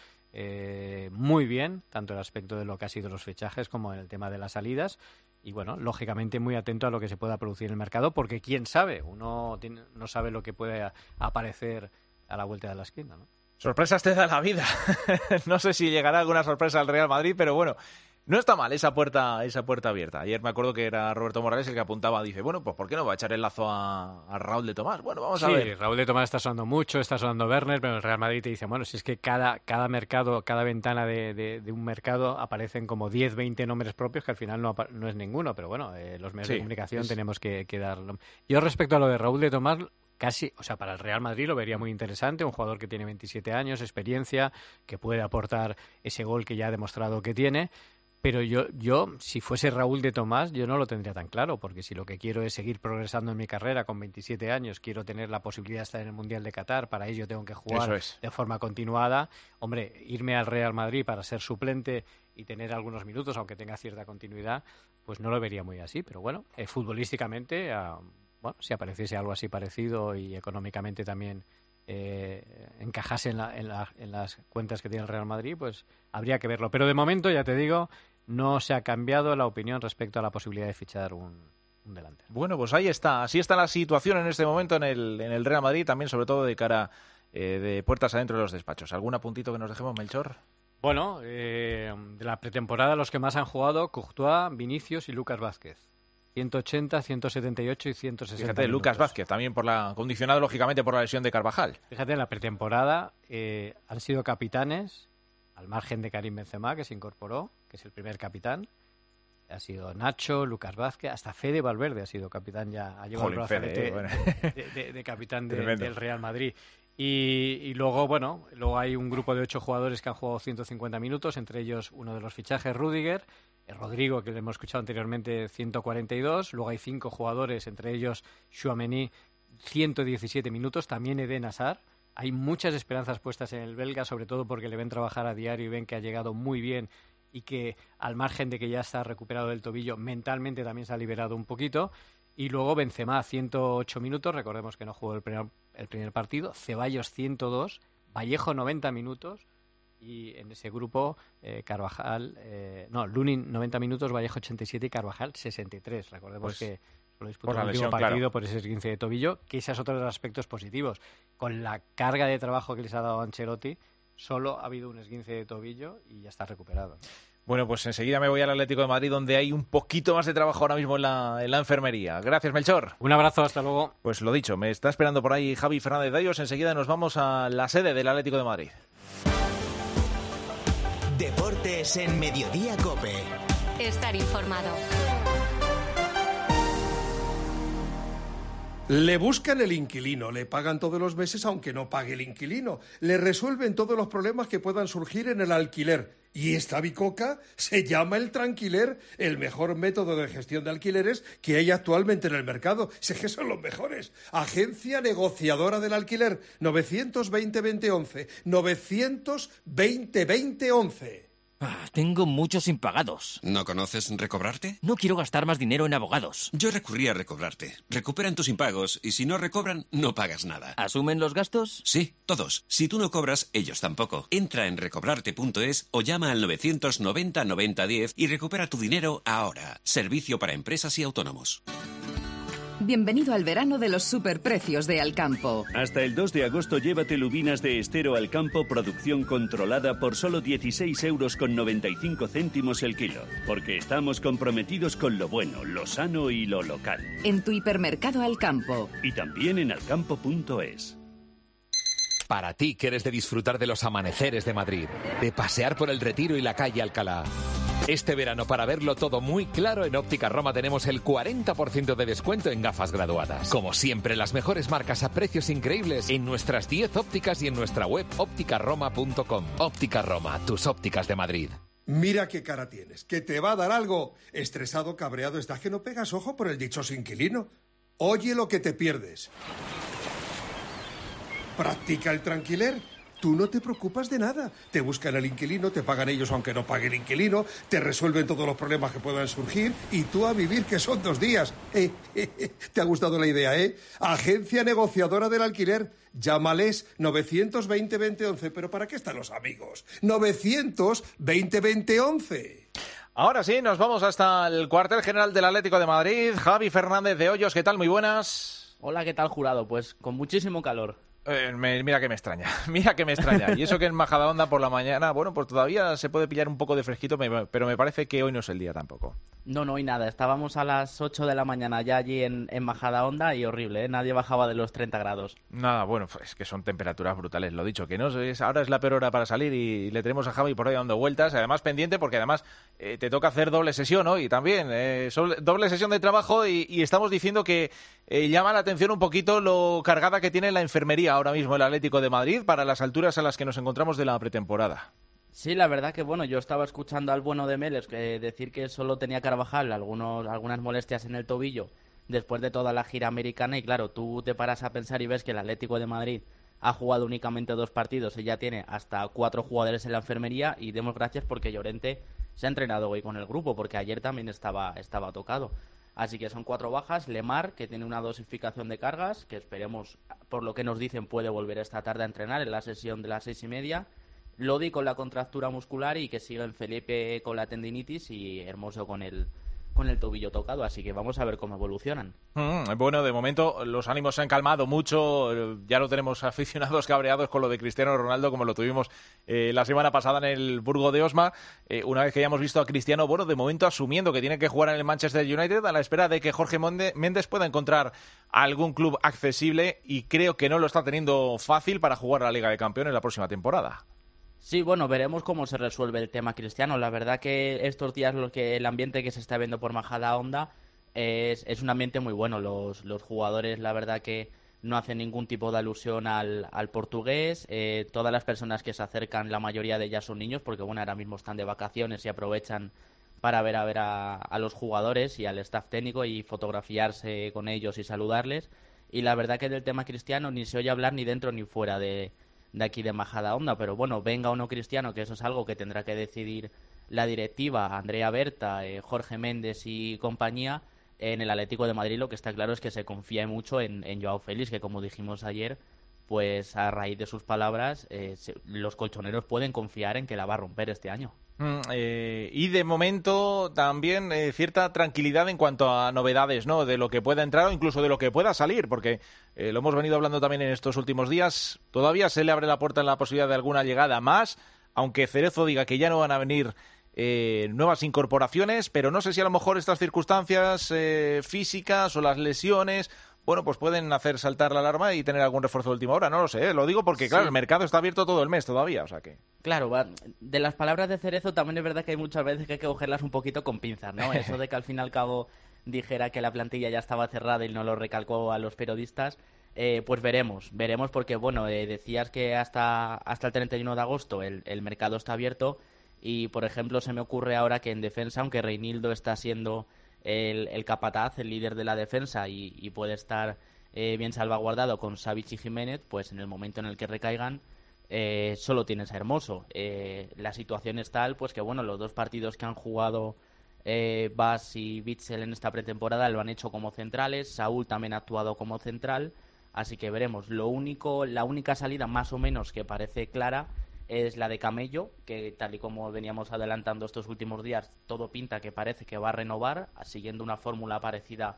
muy bien, tanto en el aspecto de lo que ha sido los fichajes como en el tema de las salidas. Y bueno, lógicamente muy atento a lo que se pueda producir en el mercado, porque quién sabe, uno no sabe lo que puede aparecer a la vuelta de la esquina, ¿no? Sorpresas te da la vida. No sé si llegará alguna sorpresa al Real Madrid, pero bueno, no está mal esa puerta abierta. Ayer me acuerdo que era Roberto Morales el que apuntaba, dice, bueno, pues ¿por qué no va a echar el lazo a Raúl de Tomás? Bueno, vamos a ver. Sí, Raúl de Tomás está sonando mucho, está sonando Werner, pero el Real Madrid te dice, bueno, si es que cada mercado, cada ventana de un mercado aparecen como 10, 20 nombres propios, que al final no es ninguno, pero bueno, los medios de comunicación tenemos que darlo. Yo respecto a lo de Raúl de Tomás, casi, o sea, para el Real Madrid lo vería muy interesante, un jugador que tiene 27 años, experiencia, que puede aportar ese gol que ya ha demostrado que tiene, pero yo si fuese Raúl de Tomás, yo no lo tendría tan claro, porque si lo que quiero es seguir progresando en mi carrera con 27 años, quiero tener la posibilidad de estar en el Mundial de Qatar, para ello tengo que jugar de forma continuada, hombre, irme al Real Madrid para ser suplente y tener algunos minutos, aunque tenga cierta continuidad, pues no lo vería muy así, pero bueno, futbolísticamente... Bueno, si apareciese algo así parecido y económicamente también encajase en las cuentas que tiene el Real Madrid, pues habría que verlo. Pero de momento, ya te digo, no se ha cambiado la opinión respecto a la posibilidad de fichar un delantero. Bueno, pues ahí está. Así está la situación en este momento en el Real Madrid, también sobre todo de cara de puertas adentro de los despachos. ¿Algún apuntito que nos dejemos, Melchor? Bueno, de la pretemporada los que más han jugado, Courtois, Vinicius y Lucas Vázquez. 180, 178 y 160 Fíjate, minutos. Lucas Vázquez, también condicionado lógicamente por la lesión de Carvajal. Fíjate, en la pretemporada han sido capitanes, al margen de Karim Benzema, que se incorporó, que es el primer capitán. Ha sido Nacho, Lucas Vázquez, hasta Fede Valverde ha sido capitán ya. Ha llevado el brazalete de capitán del Real Madrid. Y luego, bueno, hay un grupo de 8 jugadores que han jugado 150 minutos, entre ellos uno de los fichajes, Rüdiger, Rodrigo, que le hemos escuchado anteriormente, 142. Luego hay 5 jugadores, entre ellos Tchouaméni, 117 minutos. También Eden Hazard. Hay muchas esperanzas puestas en el belga, sobre todo porque le ven trabajar a diario y ven que ha llegado muy bien y que, al margen de que ya está recuperado del tobillo, mentalmente también se ha liberado un poquito. Y luego Benzema, 108 minutos. Recordemos que no jugó el primer partido. Ceballos, 102. Vallejo, 90 minutos. Y en ese grupo, Lunin 90 minutos, Vallejo 87 y Carvajal 63. Recordemos que solo disputó el último partido por ese esguince de tobillo, que ese es otro de los aspectos positivos. Con la carga de trabajo que les ha dado Ancelotti, solo ha habido un esguince de tobillo y ya está recuperado. Bueno, pues enseguida me voy al Atlético de Madrid, donde hay un poquito más de trabajo ahora mismo en la enfermería. Gracias, Melchor. Un abrazo, hasta luego. Pues lo dicho, me está esperando por ahí Javi Fernández Dayos. Enseguida nos vamos a la sede del Atlético de Madrid. Deportes en Mediodía COPE. Estar informado. Le buscan el inquilino, le pagan todos los meses aunque no pague el inquilino, le resuelven todos los problemas que puedan surgir en el alquiler. Y esta bicoca se llama el Tranquiler, el mejor método de gestión de alquileres que hay actualmente en el mercado. Sé que son los mejores. Agencia negociadora del alquiler, 920-2011, 920-2011. Tengo muchos impagados. ¿No conoces Recobrarte? No quiero gastar más dinero en abogados. Yo recurrí a Recobrarte. Recuperan tus impagos y si no recobran, no pagas nada. ¿Asumen los gastos? Sí, todos. Si tú no cobras, ellos tampoco. Entra en recobrarte.es o llama al 990-90-10 y recupera tu dinero ahora. Servicio para empresas y autónomos. Bienvenido al verano de los superprecios de Alcampo. Hasta el 2 de agosto llévate lubinas de estero Alcampo producción controlada por solo 16,95 € el kilo. Porque estamos comprometidos con lo bueno, lo sano y lo local. En tu hipermercado Alcampo. Y también en alcampo.es. Para ti que eres de disfrutar de los amaneceres de Madrid, de pasear por el Retiro y la calle Alcalá. Este verano, para verlo todo muy claro, en Óptica Roma tenemos el 40% de descuento en gafas graduadas. Como siempre, las mejores marcas a precios increíbles en nuestras 10 ópticas y en nuestra web ópticaroma.com. Óptica Roma, tus ópticas de Madrid. Mira qué cara tienes, que te va a dar algo. Estresado, cabreado, estás que no pegas ojo por el dichoso inquilino. Oye lo que te pierdes. Practica el tranquiler. Tú no te preocupas de nada. Te buscan el inquilino, te pagan ellos aunque no pague el inquilino, te resuelven todos los problemas que puedan surgir y tú a vivir, que son 2 días. ¿Te ha gustado la idea, Agencia negociadora del alquiler. Llámales 920-2011. ¿Pero para qué están los amigos? 920-2011. Ahora sí, nos vamos hasta el cuartel general del Atlético de Madrid. Javi Fernández de Hoyos, ¿qué tal? Muy buenas. Hola, ¿qué tal, jurado? Pues con muchísimo calor. Mira que me extraña, Y eso que en Majadahonda por la mañana, bueno, pues todavía se puede pillar un poco de fresquito, pero me parece que hoy no es el día tampoco. No, y nada. Estábamos a las 8 de la mañana ya allí en Majadahonda y horrible, ¿eh? Nadie bajaba de los 30 grados. Nada, bueno, pues que son temperaturas brutales, lo dicho, que no es, ahora es la peor hora para salir y le tenemos a Javi por ahí dando vueltas, además pendiente porque además te toca hacer doble sesión hoy también, doble sesión de trabajo y estamos diciendo que llama la atención un poquito lo cargada que tiene la enfermería ahora mismo el Atlético de Madrid para las alturas a las que nos encontramos de la pretemporada. Sí, la verdad que bueno, yo estaba escuchando al bueno de Meles decir que solo tenía Carvajal algunas molestias en el tobillo después de toda la gira americana y claro, tú te paras a pensar y ves que el Atlético de Madrid ha jugado únicamente 2 partidos y ya tiene hasta 4 jugadores en la enfermería y demos gracias porque Llorente se ha entrenado hoy con el grupo porque ayer también estaba tocado. Así que son 4 bajas. Lemar, que tiene una dosificación de cargas, que esperemos, por lo que nos dicen, puede volver esta tarde a entrenar en la sesión de las 6:30. Lodi con la contractura muscular y que siguen Felipe con la tendinitis y Hermoso con el tobillo tocado, así que vamos a ver cómo evolucionan. Bueno, de momento los ánimos se han calmado mucho, ya lo tenemos aficionados cabreados con lo de Cristiano Ronaldo, como lo tuvimos la semana pasada en el Burgo de Osma, una vez que ya hemos visto a Cristiano, bueno, de momento asumiendo que tiene que jugar en el Manchester United, a la espera de que Jorge Méndez pueda encontrar algún club accesible, y creo que no lo está teniendo fácil para jugar a la Liga de Campeones la próxima temporada. Sí, bueno, veremos cómo se resuelve el tema Cristiano. La verdad que estos días el ambiente que se está viendo por Majadahonda es un ambiente muy bueno. Los jugadores, la verdad que no hacen ningún tipo de alusión al portugués. Todas las personas que se acercan, la mayoría de ellas son niños, porque bueno, ahora mismo están de vacaciones y aprovechan para ver a los jugadores y al staff técnico y fotografiarse con ellos y saludarles. Y la verdad que del tema Cristiano ni se oye hablar ni dentro ni fuera de aquí de Majadahonda, pero bueno, venga o no Cristiano, que eso es algo que tendrá que decidir la directiva, Andrea Berta, Jorge Méndez y compañía. En el Atlético de Madrid lo que está claro es que se confía mucho en Joao Félix, que como dijimos ayer, pues a raíz de sus palabras, los colchoneros pueden confiar en que la va a romper este año. Y de momento también cierta tranquilidad en cuanto a novedades, ¿no? De lo que pueda entrar o incluso de lo que pueda salir, porque lo hemos venido hablando también en estos últimos días. Todavía se le abre la puerta en la posibilidad de alguna llegada más, aunque Cerezo diga que ya no van a venir nuevas incorporaciones, pero no sé si a lo mejor estas circunstancias físicas o las lesiones, bueno, pues pueden hacer saltar la alarma y tener algún refuerzo de última hora, no lo sé, lo digo porque, claro, sí, el mercado está abierto todo el mes todavía, o sea que... Claro, de las palabras de Cerezo también es verdad que hay muchas veces que hay que cogerlas un poquito con pinzas, ¿no? Eso de que al fin y al cabo dijera que la plantilla ya estaba cerrada y no lo recalcó a los periodistas, pues veremos porque, bueno, decías que hasta el 31 de agosto el mercado está abierto y, por ejemplo, se me ocurre ahora que en defensa, aunque Reinildo está siendo el capataz, el líder de la defensa y puede estar bien salvaguardado con Savic y Jiménez, pues en el momento en el que recaigan solo tienes a Hermoso. La situación es tal pues que bueno, los 2 partidos que han jugado Bas y Witsel en esta pretemporada lo han hecho como centrales, Saúl también ha actuado como central, así que veremos. La única salida más o menos que parece clara es la de Camello, que tal y como veníamos adelantando estos últimos días, todo pinta que parece que va a renovar, siguiendo una fórmula parecida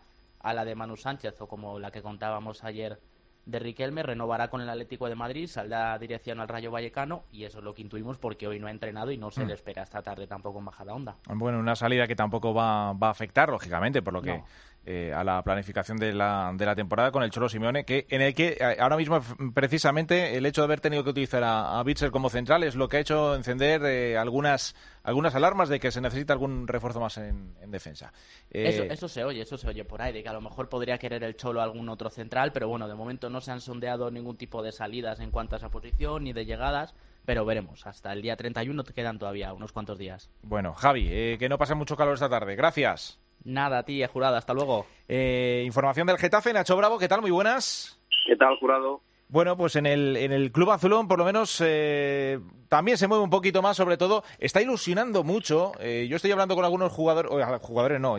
a la de Manu Sánchez o como la que contábamos ayer de Riquelme, renovará con el Atlético de Madrid, saldrá dirección al Rayo Vallecano y eso es lo que intuimos porque hoy no ha entrenado y no se le espera esta tarde tampoco en Majadahonda. Bueno, una salida que tampoco va a afectar, lógicamente, por lo que a la planificación de la temporada con el Cholo Simeone, en el que ahora mismo precisamente el hecho de haber tenido que utilizar a Witsel como central es lo que ha hecho encender algunas alarmas de que se necesita algún refuerzo más en defensa. Eso se oye por ahí, de que a lo mejor podría querer el Cholo algún otro central, pero bueno, de momento no se han sondeado ningún tipo de salidas en cuanto a esa posición ni de llegadas, pero veremos, hasta el día 31 te quedan todavía unos cuantos días. Bueno, Javi, que no pase mucho calor esta tarde, gracias. Nada, tía, Jurado, hasta luego. Información del Getafe, Nacho Bravo, ¿qué tal? Muy buenas. ¿Qué tal, Jurado? Bueno, pues en el Club Azulón, por lo menos, también se mueve un poquito más, sobre todo, está ilusionando mucho. Yo estoy hablando con algunos jugadores no,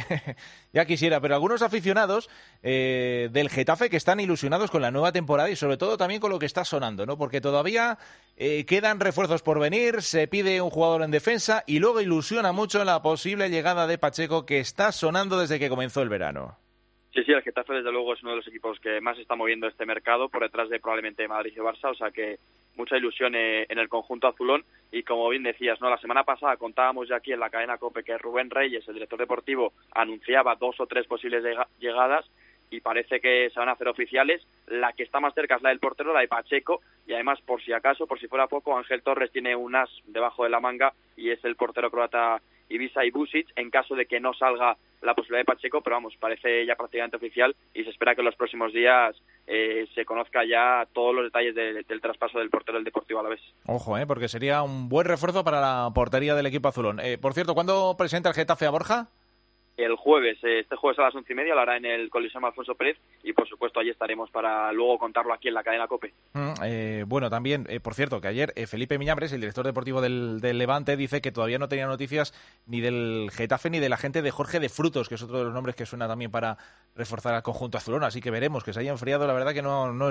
ya quisiera, pero algunos aficionados del Getafe que están ilusionados con la nueva temporada y sobre todo también con lo que está sonando, ¿no? Porque todavía quedan refuerzos por venir, se pide un jugador en defensa y luego ilusiona mucho la posible llegada de Pacheco, que está sonando desde que comenzó el verano. Sí, el Getafe desde luego es uno de los equipos que más está moviendo este mercado, por detrás de probablemente Madrid y Barça, o sea que mucha ilusión en el conjunto azulón. Y como bien decías, la semana pasada contábamos ya aquí en la cadena COPE que Rubén Reyes, el director deportivo, anunciaba 2 o 3 posibles llegadas y parece que se van a hacer oficiales. La que está más cerca es la del portero, la de Pacheco, y además, por si acaso, por si fuera poco, Ángel Torres tiene un as debajo de la manga y es el portero croata Ivica Ibusic, en caso de que no salga la posibilidad de Pacheco, pero vamos, parece ya prácticamente oficial y se espera que en los próximos días se conozca ya todos los detalles del traspaso del portero del Deportivo Alavés. Ojo, porque sería un buen refuerzo para la portería del equipo azulón. Por cierto, ¿cuándo presenta el Getafe a Borja? El jueves, este jueves a las 11:30 lo hará en el Coliseum Alfonso Pérez y por supuesto allí estaremos para luego contarlo aquí en la cadena COPE. Bueno, también, por cierto, que ayer Felipe Miñambres, el director deportivo del Levante, dice que todavía no tenía noticias ni del Getafe ni de la gente de Jorge de Frutos, que es otro de los nombres que suena también para reforzar al conjunto azulón, así que veremos, que se haya enfriado, la verdad que no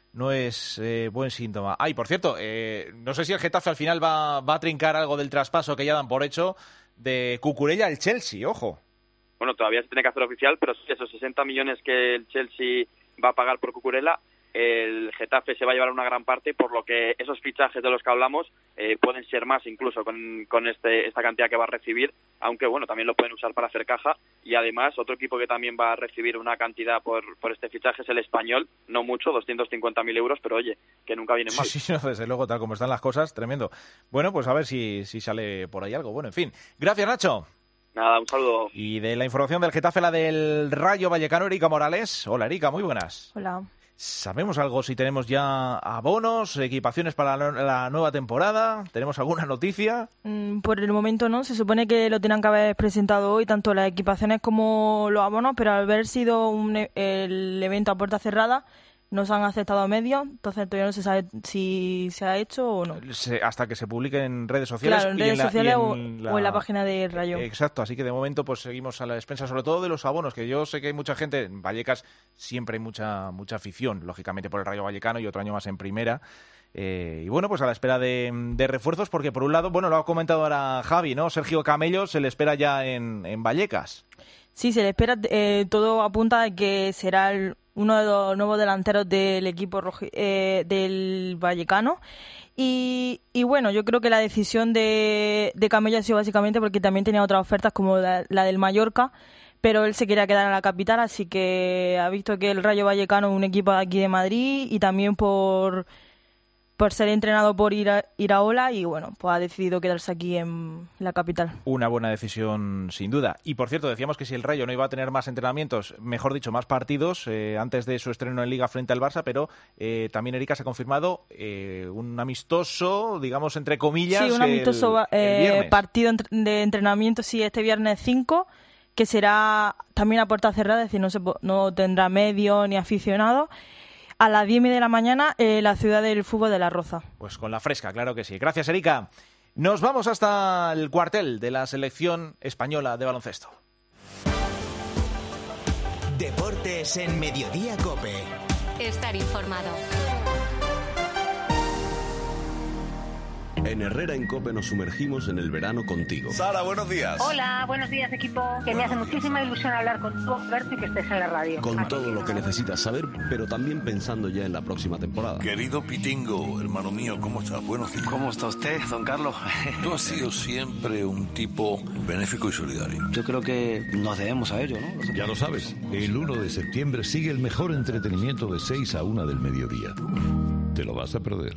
es buen síntoma. Y por cierto, no sé si el Getafe al final va a trincar algo del traspaso que ya dan por hecho de Cucurella al Chelsea, ojo. Bueno, todavía se tiene que hacer oficial, pero esos 60 millones que el Chelsea va a pagar por Cucurella, el Getafe se va a llevar una gran parte, por lo que esos fichajes de los que hablamos pueden ser más incluso con esta cantidad que va a recibir, aunque bueno, también lo pueden usar para hacer caja. Y además, otro equipo que también va a recibir una cantidad por este fichaje es el Español, no mucho, 250.000 euros, pero oye, que nunca viene mal. Sí, desde luego, tal como están las cosas, tremendo. Bueno, pues a ver si sale por ahí algo. Bueno, en fin. Gracias, Nacho. Nada, un saludo. Y de la información del Getafe, la del Rayo Vallecano, Erika Morales. Hola, Erika, muy buenas. Hola. ¿Sabemos algo si tenemos ya abonos, equipaciones para la nueva temporada? ¿Tenemos alguna noticia? Por el momento no. Se supone que lo tenían que haber presentado hoy, tanto las equipaciones como los abonos, pero al haber sido el evento a puerta cerrada, nos han aceptado a medios, entonces todavía no se sabe si se ha hecho o no. Hasta que se publique en redes sociales. Claro, en redes sociales o en la página de Rayo. Exacto, así que de momento pues seguimos a la despensa, sobre todo de los abonos, que yo sé que hay mucha gente, en Vallecas siempre hay mucha afición, lógicamente por el Rayo Vallecano y otro año más en primera. Y bueno, pues a la espera de refuerzos, porque por un lado, bueno, lo ha comentado ahora Javi, ¿no? Sergio Camello se le espera ya en Vallecas. Sí, se le espera, todo apunta a que será uno de los nuevos delanteros del equipo del Vallecano. Y bueno, yo creo que la decisión de Camello ha sido básicamente porque también tenía otras ofertas como la del Mallorca, pero él se quería quedar en la capital, así que ha visto que el Rayo Vallecano es un equipo de aquí de Madrid y también por ser entrenado por Iraola y bueno, pues ha decidido quedarse aquí en la capital. Una buena decisión sin duda. Y por cierto, decíamos que si el Rayo no iba a tener más entrenamientos, mejor dicho, más partidos antes de su estreno en Liga frente al Barça, pero también Erika se ha confirmado un amistoso, digamos entre comillas, sí, un amistoso partido de entrenamiento, sí, este viernes 5, que será también a puerta cerrada, es decir, no tendrá medios ni aficionados. A las 10:30 de la mañana, la ciudad del fútbol de La Roza. Pues con la fresca, claro que sí. Gracias, Erika. Nos vamos hasta el cuartel de la selección española de baloncesto. Deportes en Mediodía COPE. Estar informado. En Herrera en COPE nos sumergimos en el verano contigo. Sara, buenos días. Hola, buenos días, equipo. Que me hace muchísima ilusión hablar contigo, Alberto, y que estés en la radio. Con todo lo que necesitas saber, pero también pensando ya en la próxima temporada. Querido Pitingo, hermano mío, ¿cómo estás? Buenos días. ¿Cómo está usted, don Carlos? Tú has sido siempre un tipo benéfico y solidario. Yo creo que nos debemos a ello, ¿no? Ya lo sabes, el 1 de septiembre sigue el mejor entretenimiento de 6 a 1 del mediodía. Te lo vas a perder.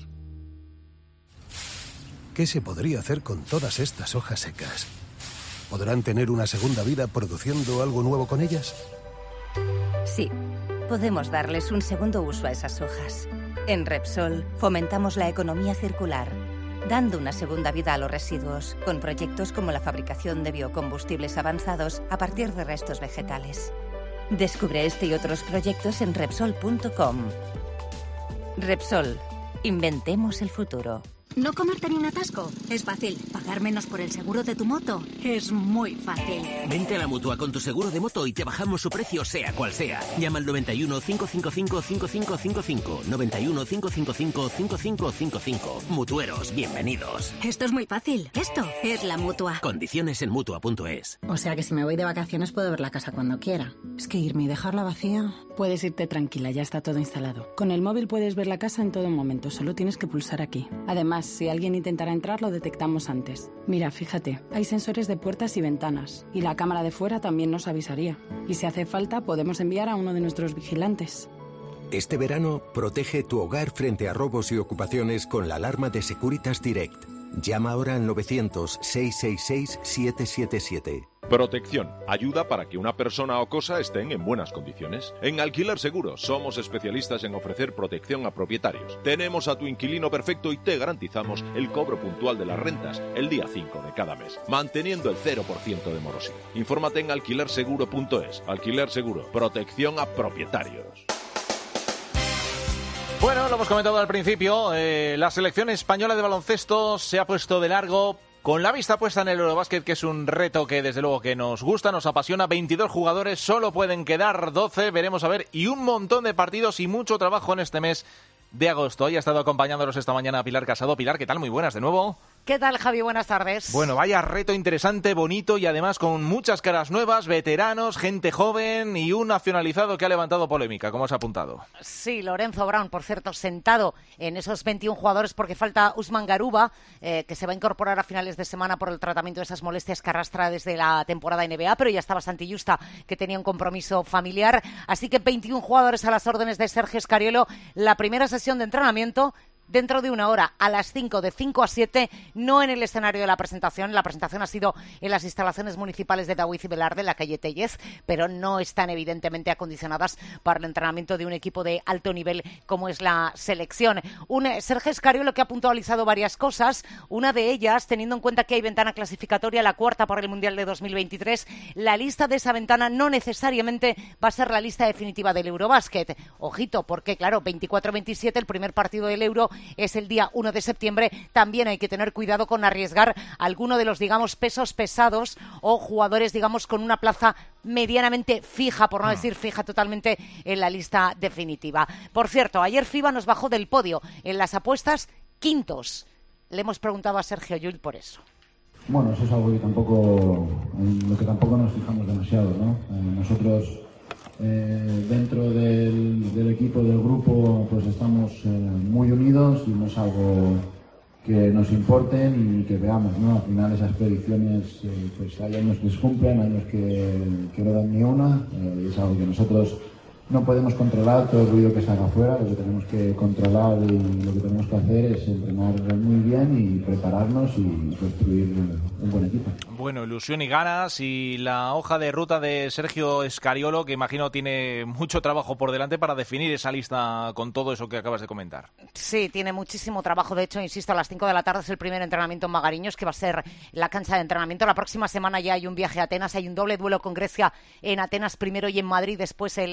¿Qué se podría hacer con todas estas hojas secas? ¿Podrán tener una segunda vida produciendo algo nuevo con ellas? Sí, podemos darles un segundo uso a esas hojas. En Repsol fomentamos la economía circular, dando una segunda vida a los residuos, con proyectos como la fabricación de biocombustibles avanzados a partir de restos vegetales. Descubre este y otros proyectos en Repsol.com. Repsol, inventemos el futuro. No comerte ni un atasco. Es fácil. Pagar menos por el seguro de tu moto. Es muy fácil. Vente a la Mutua con tu seguro de moto y te bajamos su precio sea cual sea. Llama al 91 555 5555. 91 555 5555. Mutueros, bienvenidos. Esto es muy fácil. Esto es la Mutua. Condiciones en Mutua.es. O sea que si me voy de vacaciones puedo ver la casa cuando quiera. Es que irme y dejarla vacía... Puedes irte tranquila, ya está todo instalado. Con el móvil puedes ver la casa en todo momento, solo tienes que pulsar aquí. Además, si alguien intentara entrar, lo detectamos antes. Mira, fíjate, hay sensores de puertas y ventanas, y la cámara de fuera también nos avisaría. Y si hace falta, podemos enviar a uno de nuestros vigilantes. Este verano, protege tu hogar frente a robos y ocupaciones con la alarma de Securitas Direct. Llama ahora al 900-666-777. Protección. Ayuda para que una persona o cosa estén en buenas condiciones. En Alquiler Seguro somos especialistas en ofrecer protección a propietarios. Tenemos a tu inquilino perfecto y te garantizamos el cobro puntual de las rentas el día 5 de cada mes, manteniendo el 0% de morosidad. Infórmate en alquilerseguro.es. Alquiler Seguro. Protección a propietarios. Bueno, lo hemos comentado al principio, la selección española de baloncesto se ha puesto de largo con la vista puesta en el Eurobásquet, que es un reto que desde luego que nos gusta, nos apasiona. 22 jugadores, solo pueden quedar 12, veremos a ver, y un montón de partidos y mucho trabajo en este mes de agosto. Hoy ha estado acompañándonos esta mañana Pilar Casado. Pilar, ¿qué tal? Muy buenas de nuevo. ¿Qué tal, Javi? Buenas tardes. Bueno, vaya reto interesante, bonito y además con muchas caras nuevas, veteranos, gente joven y un nacionalizado que ha levantado polémica, como has apuntado. Sí, Lorenzo Brown, por cierto, sentado en esos 21 jugadores porque falta Usman Garuba, que se va a incorporar a finales de semana por el tratamiento de esas molestias que arrastra desde la temporada NBA, pero ya estaba Santi Justa, que tenía un compromiso familiar. Así que 21 jugadores a las órdenes de Sergio Scariolo. La primera sesión de entrenamiento dentro de una hora, a las 5, de 5 a 7, no en el escenario de la presentación. La presentación ha sido en las instalaciones municipales de Daoiz y Velarde, en la calle Tellez, pero no están evidentemente acondicionadas para el entrenamiento de un equipo de alto nivel como es la selección. Un Sergio Scariolo que ha puntualizado varias cosas, una de ellas, teniendo en cuenta que hay ventana clasificatoria, la cuarta por el Mundial de 2023, la lista de esa ventana no necesariamente va a ser la lista definitiva del Eurobásquet. Ojito, porque claro, 24-27, el primer partido del Euro es el día 1 de septiembre, también hay que tener cuidado con arriesgar alguno de los, digamos, pesos pesados o jugadores, digamos, con una plaza medianamente fija, por no decir fija totalmente en la lista definitiva. Por cierto, ayer FIBA nos bajó del podio en las apuestas, quintos. Le hemos preguntado a Sergio Llull por eso. Bueno, eso es algo que tampoco nos fijamos demasiado, ¿no? Nosotros dentro del equipo, del grupo, pues estamos muy unidos y no es algo que nos importen y que veamos, ¿no? Al final esas predicciones, pues hay años que se cumplen, años que no dan ni una, es algo que nosotros no podemos controlar, todo el ruido que salga afuera. Lo que tenemos que controlar y lo que tenemos que hacer es entrenar muy bien y prepararnos y construir un buen equipo. Bueno, ilusión y ganas, y la hoja de ruta de Sergio Scariolo, que imagino tiene mucho trabajo por delante para definir esa lista con todo eso que acabas de comentar. Sí, tiene muchísimo trabajo. De hecho, insisto, a las 5 de la tarde es el primer entrenamiento en Magariños, que va a ser la cancha de entrenamiento. La próxima semana ya hay un viaje a Atenas, hay un doble duelo con Grecia en Atenas primero y en Madrid después el día 11.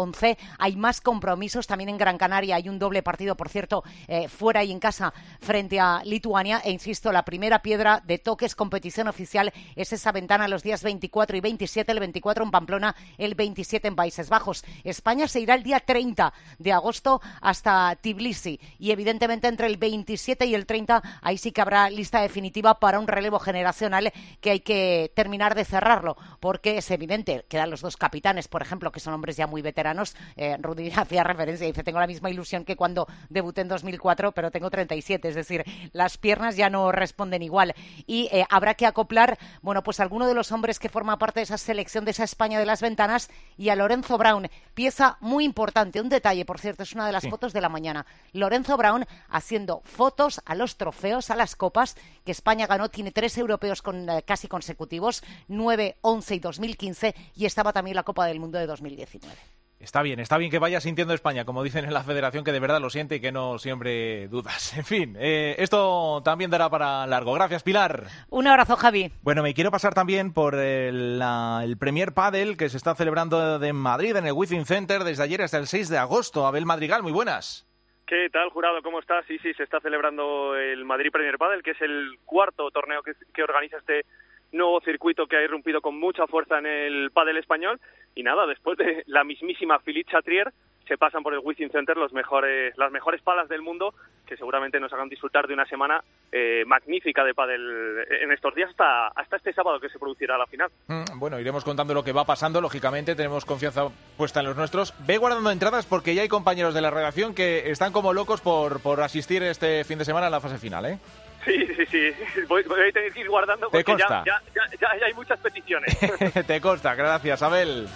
11. Hay más compromisos también en Gran Canaria. Hay un doble partido, por cierto, fuera y en casa frente a Lituania. E insisto, la primera piedra de toques competición oficial es esa ventana los días 24 y 27. El 24 en Pamplona, el 27 en Países Bajos. España se irá el día 30 de agosto hasta Tbilisi. Y evidentemente entre el 27 y el 30 ahí sí que habrá lista definitiva para un relevo generacional que hay que terminar de cerrarlo, porque es evidente, quedan los dos capitanes, por ejemplo, que son hombres ya muy veteranos. Rudy hacía referencia y dice, tengo la misma ilusión que cuando debuté en 2004, pero tengo 37, es decir, las piernas ya no responden igual. Y habrá que acoplar, bueno, pues alguno de los hombres que forma parte de esa selección de esa España de las ventanas, y a Lorenzo Brown, pieza muy importante. Un detalle, por cierto, es una de las fotos de la mañana. Lorenzo Brown haciendo fotos a los trofeos, a las copas que España ganó. Tiene 3 europeos casi consecutivos, 9, 11 y 2015, y estaba también la Copa del Mundo de 2019. Está bien que vaya sintiendo España, como dicen en la federación, que de verdad lo siente y que no siempre dudas. En fin, esto también dará para largo. Gracias, Pilar. Un abrazo, Javi. Bueno, me quiero pasar también por el Premier Padel que se está celebrando en Madrid, en el Within Center, desde ayer hasta el 6 de agosto. Abel Madrigal, muy buenas. ¿Qué tal, Jurado? ¿Cómo estás? Sí, se está celebrando el Madrid Premier Padel, que es el cuarto torneo que organiza este nuevo circuito que ha irrumpido con mucha fuerza en el pádel español. Y nada, después de la mismísima Philippe Chatrier, se pasan por el Within Center las mejores palas del mundo, que seguramente nos hagan disfrutar de una semana magnífica de pádel en estos días hasta este sábado, que se producirá la final. Bueno, iremos contando lo que va pasando, lógicamente, tenemos confianza puesta en los nuestros. Ve guardando entradas porque ya hay compañeros de la redacción que están como locos por asistir este fin de semana a la fase final, ¿eh? Sí. Voy a tener que ir guardando porque ya hay muchas peticiones. Te consta, gracias, Abel.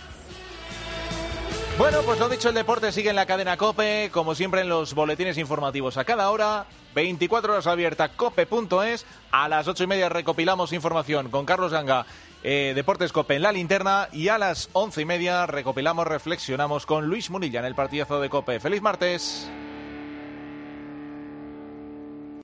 Bueno, pues lo dicho, el deporte sigue en la cadena COPE, como siempre en los boletines informativos a cada hora, 24 horas abierta, cope.es. A las 8:30 recopilamos información con Carlos Ganga, Deportes COPE en la linterna, y a las 11:30 reflexionamos con Luis Munilla en el partidazo de COPE. ¡Feliz martes!